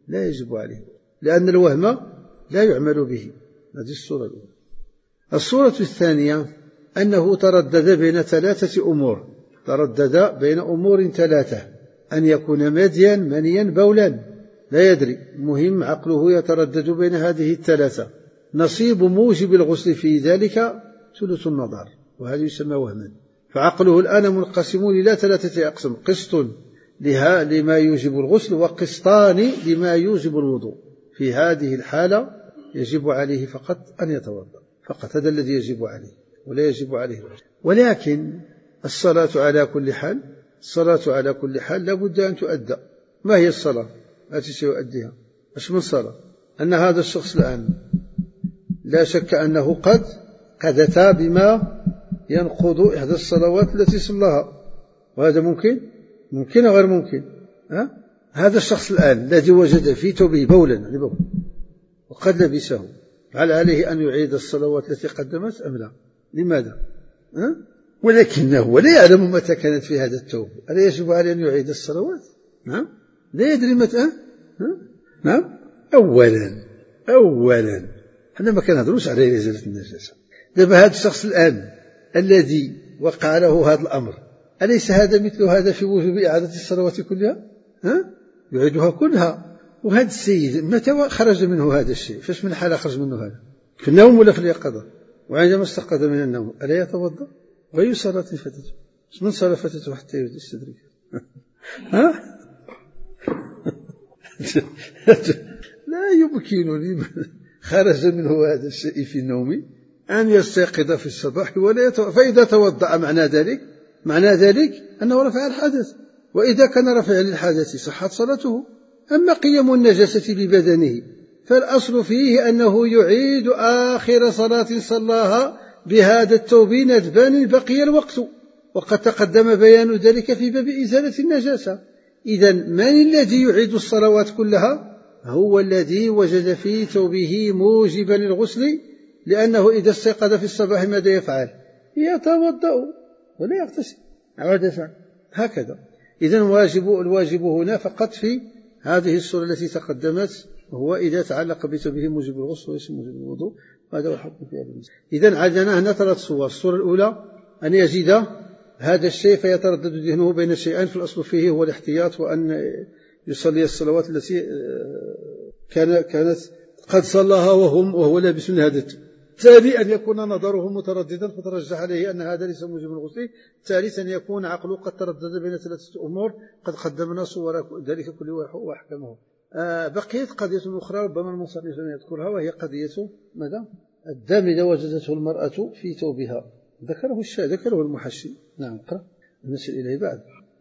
لا يجب عليه، لأن الوهم لا يعمل به. هذه الصورة الأولى. الصورة الثانية أنه تردد بين ثلاثة أمور، تردد بين أمور ثلاثة: أن يكون ماديا منيا بولا، لا يدري، مهم عقله يتردد بين هذه الثلاثة. نصيب موجب الغسل في ذلك ثلث النظر، وهذا يسمى وهما. فعقله الآن منقسم إلى ثلاثة أقسام: قسط لها لما يوجب الغسل، وقسطان لما يوجب الوضوء. في هذه الحالة يجب عليه فقط أن يتوضأ، فقط هذا الذي يجب عليه، ولا يجب عليه الغسل. ولكن الصلاة على كل حال، الصلاة على كل حال لابد أن تؤدى. ما هي الصلاة التي سيؤديها؟ ايش من صلاة؟ أن هذا الشخص الآن لا شك أنه قد قد أتى بما ينقض إحدى الصلوات التي صلاها، وهذا ممكن ممكن أو غير ممكن. ها؟ هذا الشخص الآن الذي وجد في ثوبه بولا وقد لبسه، هل عليه أن يعيد الصلوات التي قدمت أم لا؟ لماذا؟ ها؟ ولكنه لا يعلم متى كانت في هذا الثوب، ألا يجب عليه أن يعيد الصلوات؟ نعم، لا يدري متى. ها؟ نعم. أولا أولا احنا ما كنهضروش على إزالة النجاسة. دابا هذا الشخص الآن الذي وقع له هذا الأمر، أليس هذا مثل هذا في وجوب إعادة الصلوات كلها؟ ها؟ يعيدها كلها. وهذا السيد متى خرج منه هذا الشيء؟ فاش من حالة خرج منه هذا؟ في النوم ولا في اليقظة؟ وعندما استيقظ من النوم ألا يتوضأ؟ وأي صلاة فاتته؟ من صلاة فاتته حتى يستدرك؟ ها؟ لا يمكنني خرج منه هذا الشيء في النوم أن يستيقظ في الصباح ولا يتوضأ. فإذا توضأ معنى ذلك معنى ذلك أنه رفع الحدث، وإذا كان رفع للحدث صحت صلاته. أما قيم النجاسة ببدنه فالأصل فيه أنه يعيد آخر صلاة صلاها بهذا الثوب ندبان بقي الوقت، وقد تقدم بيان ذلك في باب إزالة النجاسة. إذن من الذي يعيد الصلوات كلها؟ هو الذي وجد في ثوبه موجبا للغسل، لأنه إذا استيقظ في الصباح ماذا يفعل؟ يتوضأ ولا يغتسل عادة، هكذا. إذن واجب الواجب هنا فقط في هذه الصورة التي تقدمت، وهو إذا تعلق بثوبه موجب الغسل وليس موجب الوضوء، وهذا هو الحكم في هذا المسألة. إذن عندنا هنا ثلاث صور. الصورة الأولى أن يجد هذا الشيء فيتردد ذهنه بين شيئين، في الأصل فيه هو الاحتياط، وأن يصلي الصلوات التي كان كانت قد صلاها وهم وهو لابس من هذا. ثاني أن يكون نظره مترددا فترجح عليه أن هذا ليس موجب الغسل. ثالثا أن يكون عقله قد تردد بين ثلاثة أمور قد قدمنا صور ذلك كل وأحكمه. آه بقيت قضية أخرى ربما المصنف لم يذكرها، وهي قضية ماذا؟ الدم إذا وجدته المرأة في ثوبها، ذكره الشيء ذكره المحشي. نعم، اقرأ نسأل إليه بعد.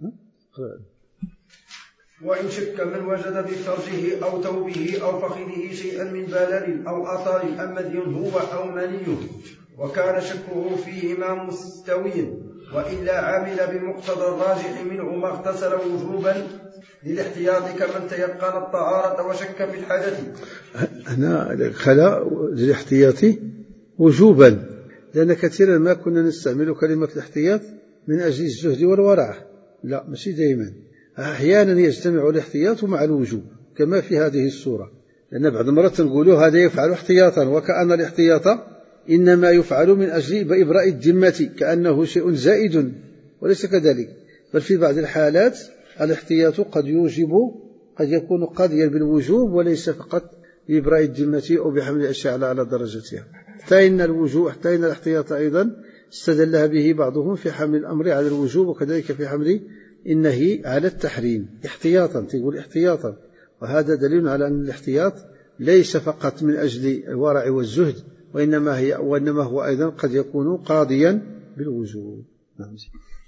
وإن شك من وجد بفرجه أو ثوبه أو فخذه شيئا من بلل أو أثر أمذي هو أو مني، وكان شكه فيهما مستويا، وإلا عمل بمقتضى الراجح منهما اغتسل وجوبا للاحتياط كمن تيقن الطهارة وشك في الحدث. أنا خلا للاحتياط وجوبا، لأن كثيرا ما كنا نستعمل كلمة الاحتياط من أجل الزهد والورع. لا، ماشي دائما، أحيانا يجتمع الاحتياط مع الوجوب كما في هذه الصورة، لأن بعض المرات نقولوا هذا يفعل احتياطا، وكأن الاحتياط إنما يفعل من أجل إبراء الذمة، كأنه شيء زائد، وليس كذلك. بل في بعض الحالات الاحتياط قد يوجب قد يكون قاضيا بالوجوب وليس فقط بإبراء الذمة أو بحمل الأشياء على درجتها. حتى إن الوجوب حتى إن الاحتياط أيضا استدل به بعضهم في حمل الأمر على الوجوب، وكذلك في حمل النهي على التحريم احتياطا، تقول احتياطا، وهذا دليل على أن الاحتياط ليس فقط من أجل الورع والزهد، وإنما, هي وإنما هو أيضا قد يكون قاضيا بالوجوب. نعم.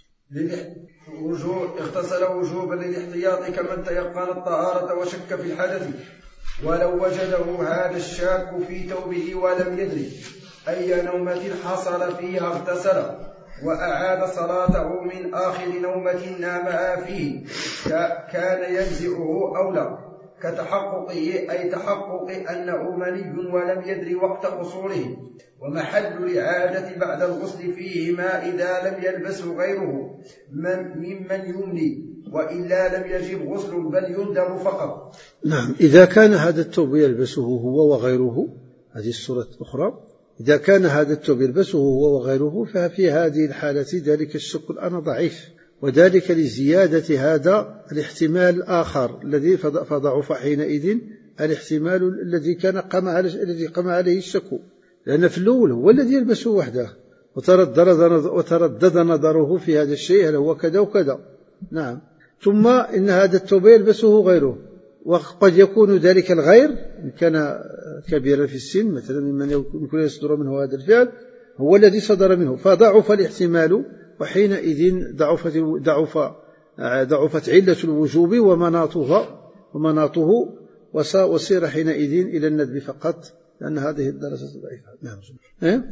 وجوب اغتسل وجوبا للاحتياط كمن تيقن الطهارة وشك في الحدث، ولو وجده هذا الشاك في ثوبه ولم يدري أي نومة حصل فيها اغتسل وأعاد صلاته من آخر نومة نامها فيه، كان يجزئه أو لا، كتحققه أي تحقق أنه مني ولم يدري وقت قصوره. ومحل الإعادة بعد الغسل فيهما إذا لم يلبسه غيره من ممن يمني وإلا لم يجب غسل بل يندب فقط. نعم، إذا كان هذا الثوب يلبسه هو وغيره، هذه الصورة الأخرى، إذا كان هذا الثوب يلبسه هو وغيره ففي هذه الحالة ذلك الشك الآن ضعيف، وذلك لزيادة هذا الاحتمال الآخر الذي فضعف حينئذ الاحتمال الذي كان قام عليه الذي قام عليه الشك، لأن في الأول هو الذي يلبسه وحده وتردد وتردد نظره في هذا الشيء هل هو كذا وكذا. نعم، ثم إن هذا الثوب يلبسه غيره، وقد يكون ذلك الغير إن كان كبيرا في السن مثلا ممن يمكن يصدر منه هذا الفعل هو الذي صدر منه، فضعف الاحتمال، وحينئذ ضعفت ضعف ضعفت علة الوجوب ومناطها ومناطه وصير حينئذ إلى الندب فقط، لأن هذه الدرجة ضعيفة. نعم. إيه؟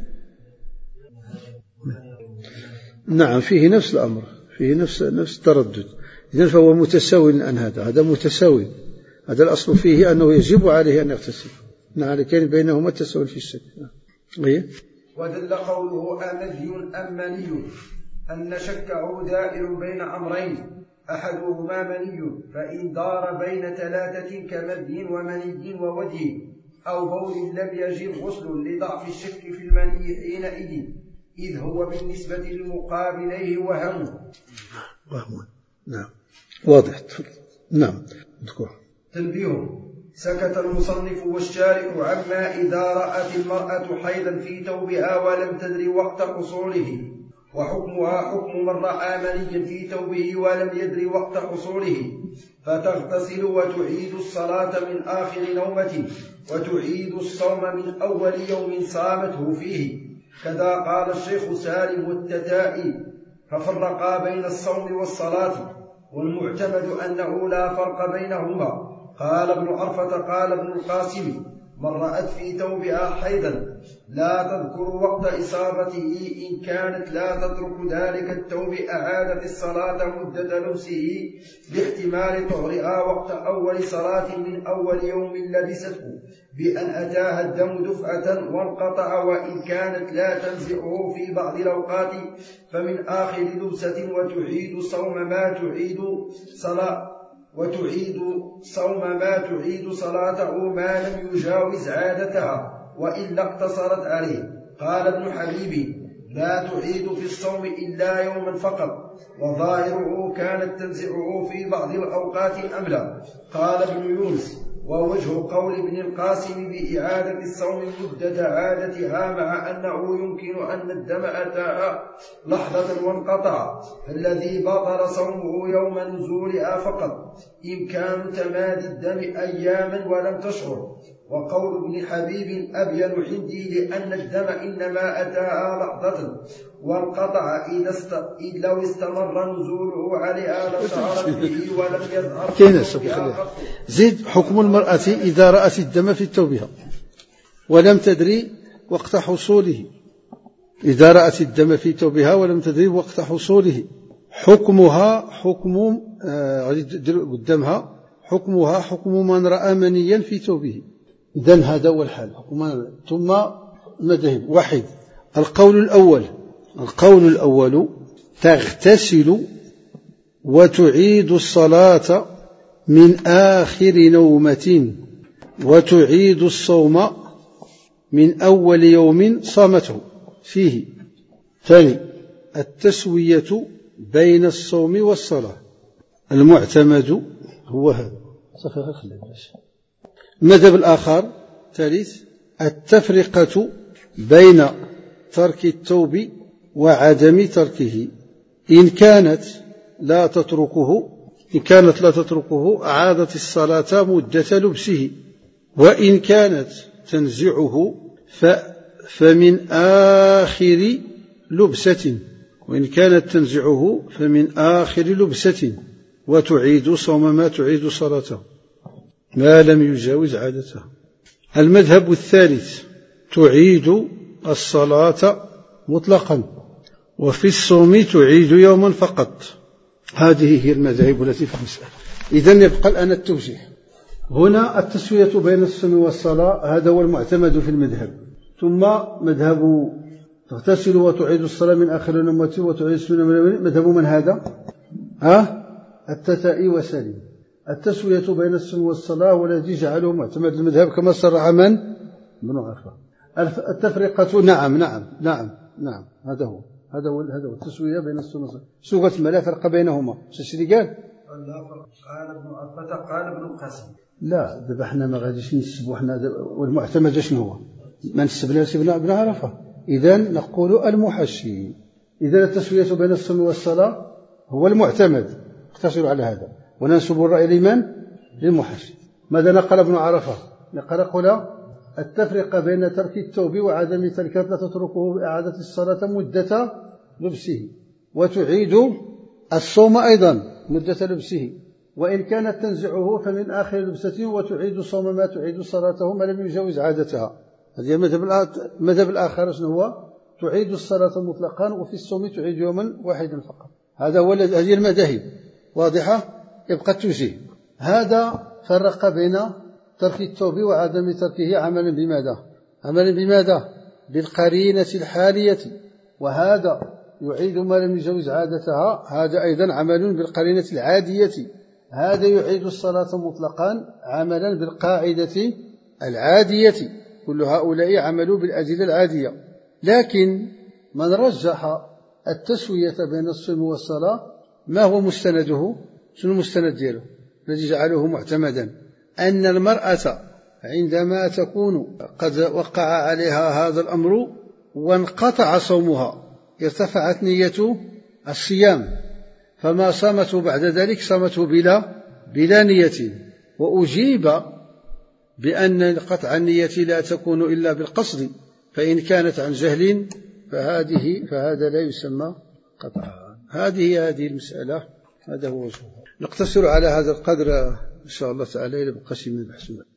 نعم، فيه نفس الأمر، فيه نفس نفس التردد، إذن فهو متساوي الآن، هذا هذا متساوي، هذا الأصل فيه أنه يجب عليه أن يغتسل. نعم، لكن بينهما تساوي في الشك. إيه؟ ودل قوله أمذي أم مني أن شكه دائر بين أمرين أحدهما مني، فإن دار بين ثلاثة كمذي ومني وودي أو بول لم يجب غسل لضعف الشك في المني حينئذ، إذ هو بالنسبة للمقابليه وهم. وهم. نعم، واضح. نعم. تنبيه: سكت المصنف والشارع عما إذا رأت المرأة حيضا في ثوبها ولم تدري وقت حصوله، وحكمها حكم من رأى منيا في ثوبه ولم يدري وقت حصوله، فتغتسل وتعيد الصلاة من آخر نومة، وتعيد الصوم من أول يوم صامته فيه. كذا قال الشيخ سالم التتائي، ففرقا بين الصوم والصلاة، والمعتمد أنه لا فرق بينهما. قال ابن عرفة قال ابن القاسم: من رأت في ثوبها حيضا لا تذكر وقت إصابته إن كانت لا تترك ذلك الثوب أعادت الصلاة مدة لبسه لاحتمال طهرها وقت أول صلاة من أول يوم لبسته بأن أتاها الدم دفعة وانقطع، وإن كانت لا تنزعه في بعض الأوقات فمن آخر لبسة، وتعيد صوم ما تعيد صلاة وتعيد صوم ما تعيد صلاته ما لم يجاوز عادتها وإلا اقتصرت عليه. قال ابن حبيب: لا تعيد في الصوم إلا يوما فقط، وظاهره كانت تنزعه في بعض الأوقات أم لا. قال ابن يونس: ووجه قول ابن القاسم بإعادة الصوم مدة عادتها مع أنه يمكن أن الدم أتاها لحظة وانقطع، الذي بطل صومه يوم نزولها فقط، إمكان تمادي الدم أياما ولم تشعر. وقول ابن حبيب أبين عندي، لأن الدم إنما أتاها لحظة وانقطع، إذا است... إذ لو استمر نزوله عليها لشعرت به ولم يظهر. زيد: حكم المرأة إذا رأت الدم في ثوبها ولم تدري وقت حصوله. إذا رأت الدم في ثوبها ولم تدري وقت حصوله، حكمها حكم آه قدامها حكمها حكم من رأى منيا في ثوبه. إذن هذا هو الحال. ثم مذهب واحد. القول الأول القول الأول تغتسل وتعيد الصلاة من آخر نومة، وتعيد الصوم من أول يوم صامته فيه. ثاني: التسوية بين الصوم والصلاة. المعتمد هو هذا. المذهب الآخر ثالث: التفرقة بين ترك التوب وعدم تركه. إن كانت لا تتركه إن كانت لا تتركه أعادت الصلاة مدة لبسه، وإن كانت تنزعه فمن آخر لبسة وإن كانت تنزعه فمن آخر لبسة وتعيد صوم ما تعيد صلاته ما لم يجاوز عادته. المذهب الثالث: تعيد الصلاة مطلقا، وفي الصوم تعيد يوما فقط. هذه هي المذاهب التي في المسألة. إذن يبقى الآن التوجيه. هنا التسوية بين الصوم والصلاة هذا هو المعتمد في المذهب. ثم مذهب تغتسل وتعيد الصلاة من آخر نومة وتعيد الصلاة. مذهب من هذا؟ ها؟ التتائي وسليم. التسوية بين الصوم والصلاة والذي جعله معتمد المذهب كما صرح من ابن عرفة. التفرقة نعم نعم نعم نعم هذا هو هذا هو هذا هو التسوية بين الصوم والصلاة. سوقت ما لا فرق بينهما. شو قال؟ قال ابن عرفة قال ابن القاسم. لا دابا حنا ما غاديش نسبوا حنا والمعتمد شنو هو؟ ما نسبناش ابن عرفة. إذا نقول المحشي. إذا التسوية بين الصوم والصلاة هو المعتمد، اقتصروا على هذا، وننسب الرأي لمن؟ للمحشي. ماذا نقل ابن عرفة؟ نقل قل التفرقة بين ترك التوب وعدم تركه لا تتركه بإعادة الصلاة مدة لبسه، وتعيد الصوم أيضا مدة لبسه، وإن كانت تنزعه فمن آخر لبسته، وتعيد صوم ما تعيد صلاته ما لم يجاوز عادتها. هذه المذهب الآخر شنو هو؟ تعيد الصلاة مطلقا، وفي الصوم تعيد يوما واحدا فقط. هذا هو هذه المذاهب واضحة. يبقى التوجيه. هذا فرق بين ترك التوب وعدم تركه عملا بماذا؟ عملا بماذا؟ بالقرينة الحالية. وهذا يعيد ما لم يجوز عادتها، هذا أيضا عمل بالقرينة العادية. هذا يعيد الصلاة مطلقا عملا بالقاعدة العادية. كل هؤلاء عملوا بالأدلة العادية. لكن من رجح التسوية بين الصوم والصلاة ما هو مستنده؟ شنو المستند دياله الذي جعله معتمدا؟ أن المرأة عندما تكون قد وقع عليها هذا الأمر وانقطع صومها ارتفعت نية الصيام، فما صامته بعد ذلك صامته بلا بلا نية. وأجيب بأن قطع النية لا تكون إلا بالقصد، فإن كانت عن جهل فهذه فهذا لا يسمى قطعا. هذه هذه المسألة. هذا هو وجهه. نقتصر على هذا القدر إن شاء الله تعالى إلى بقى شيء من البحث.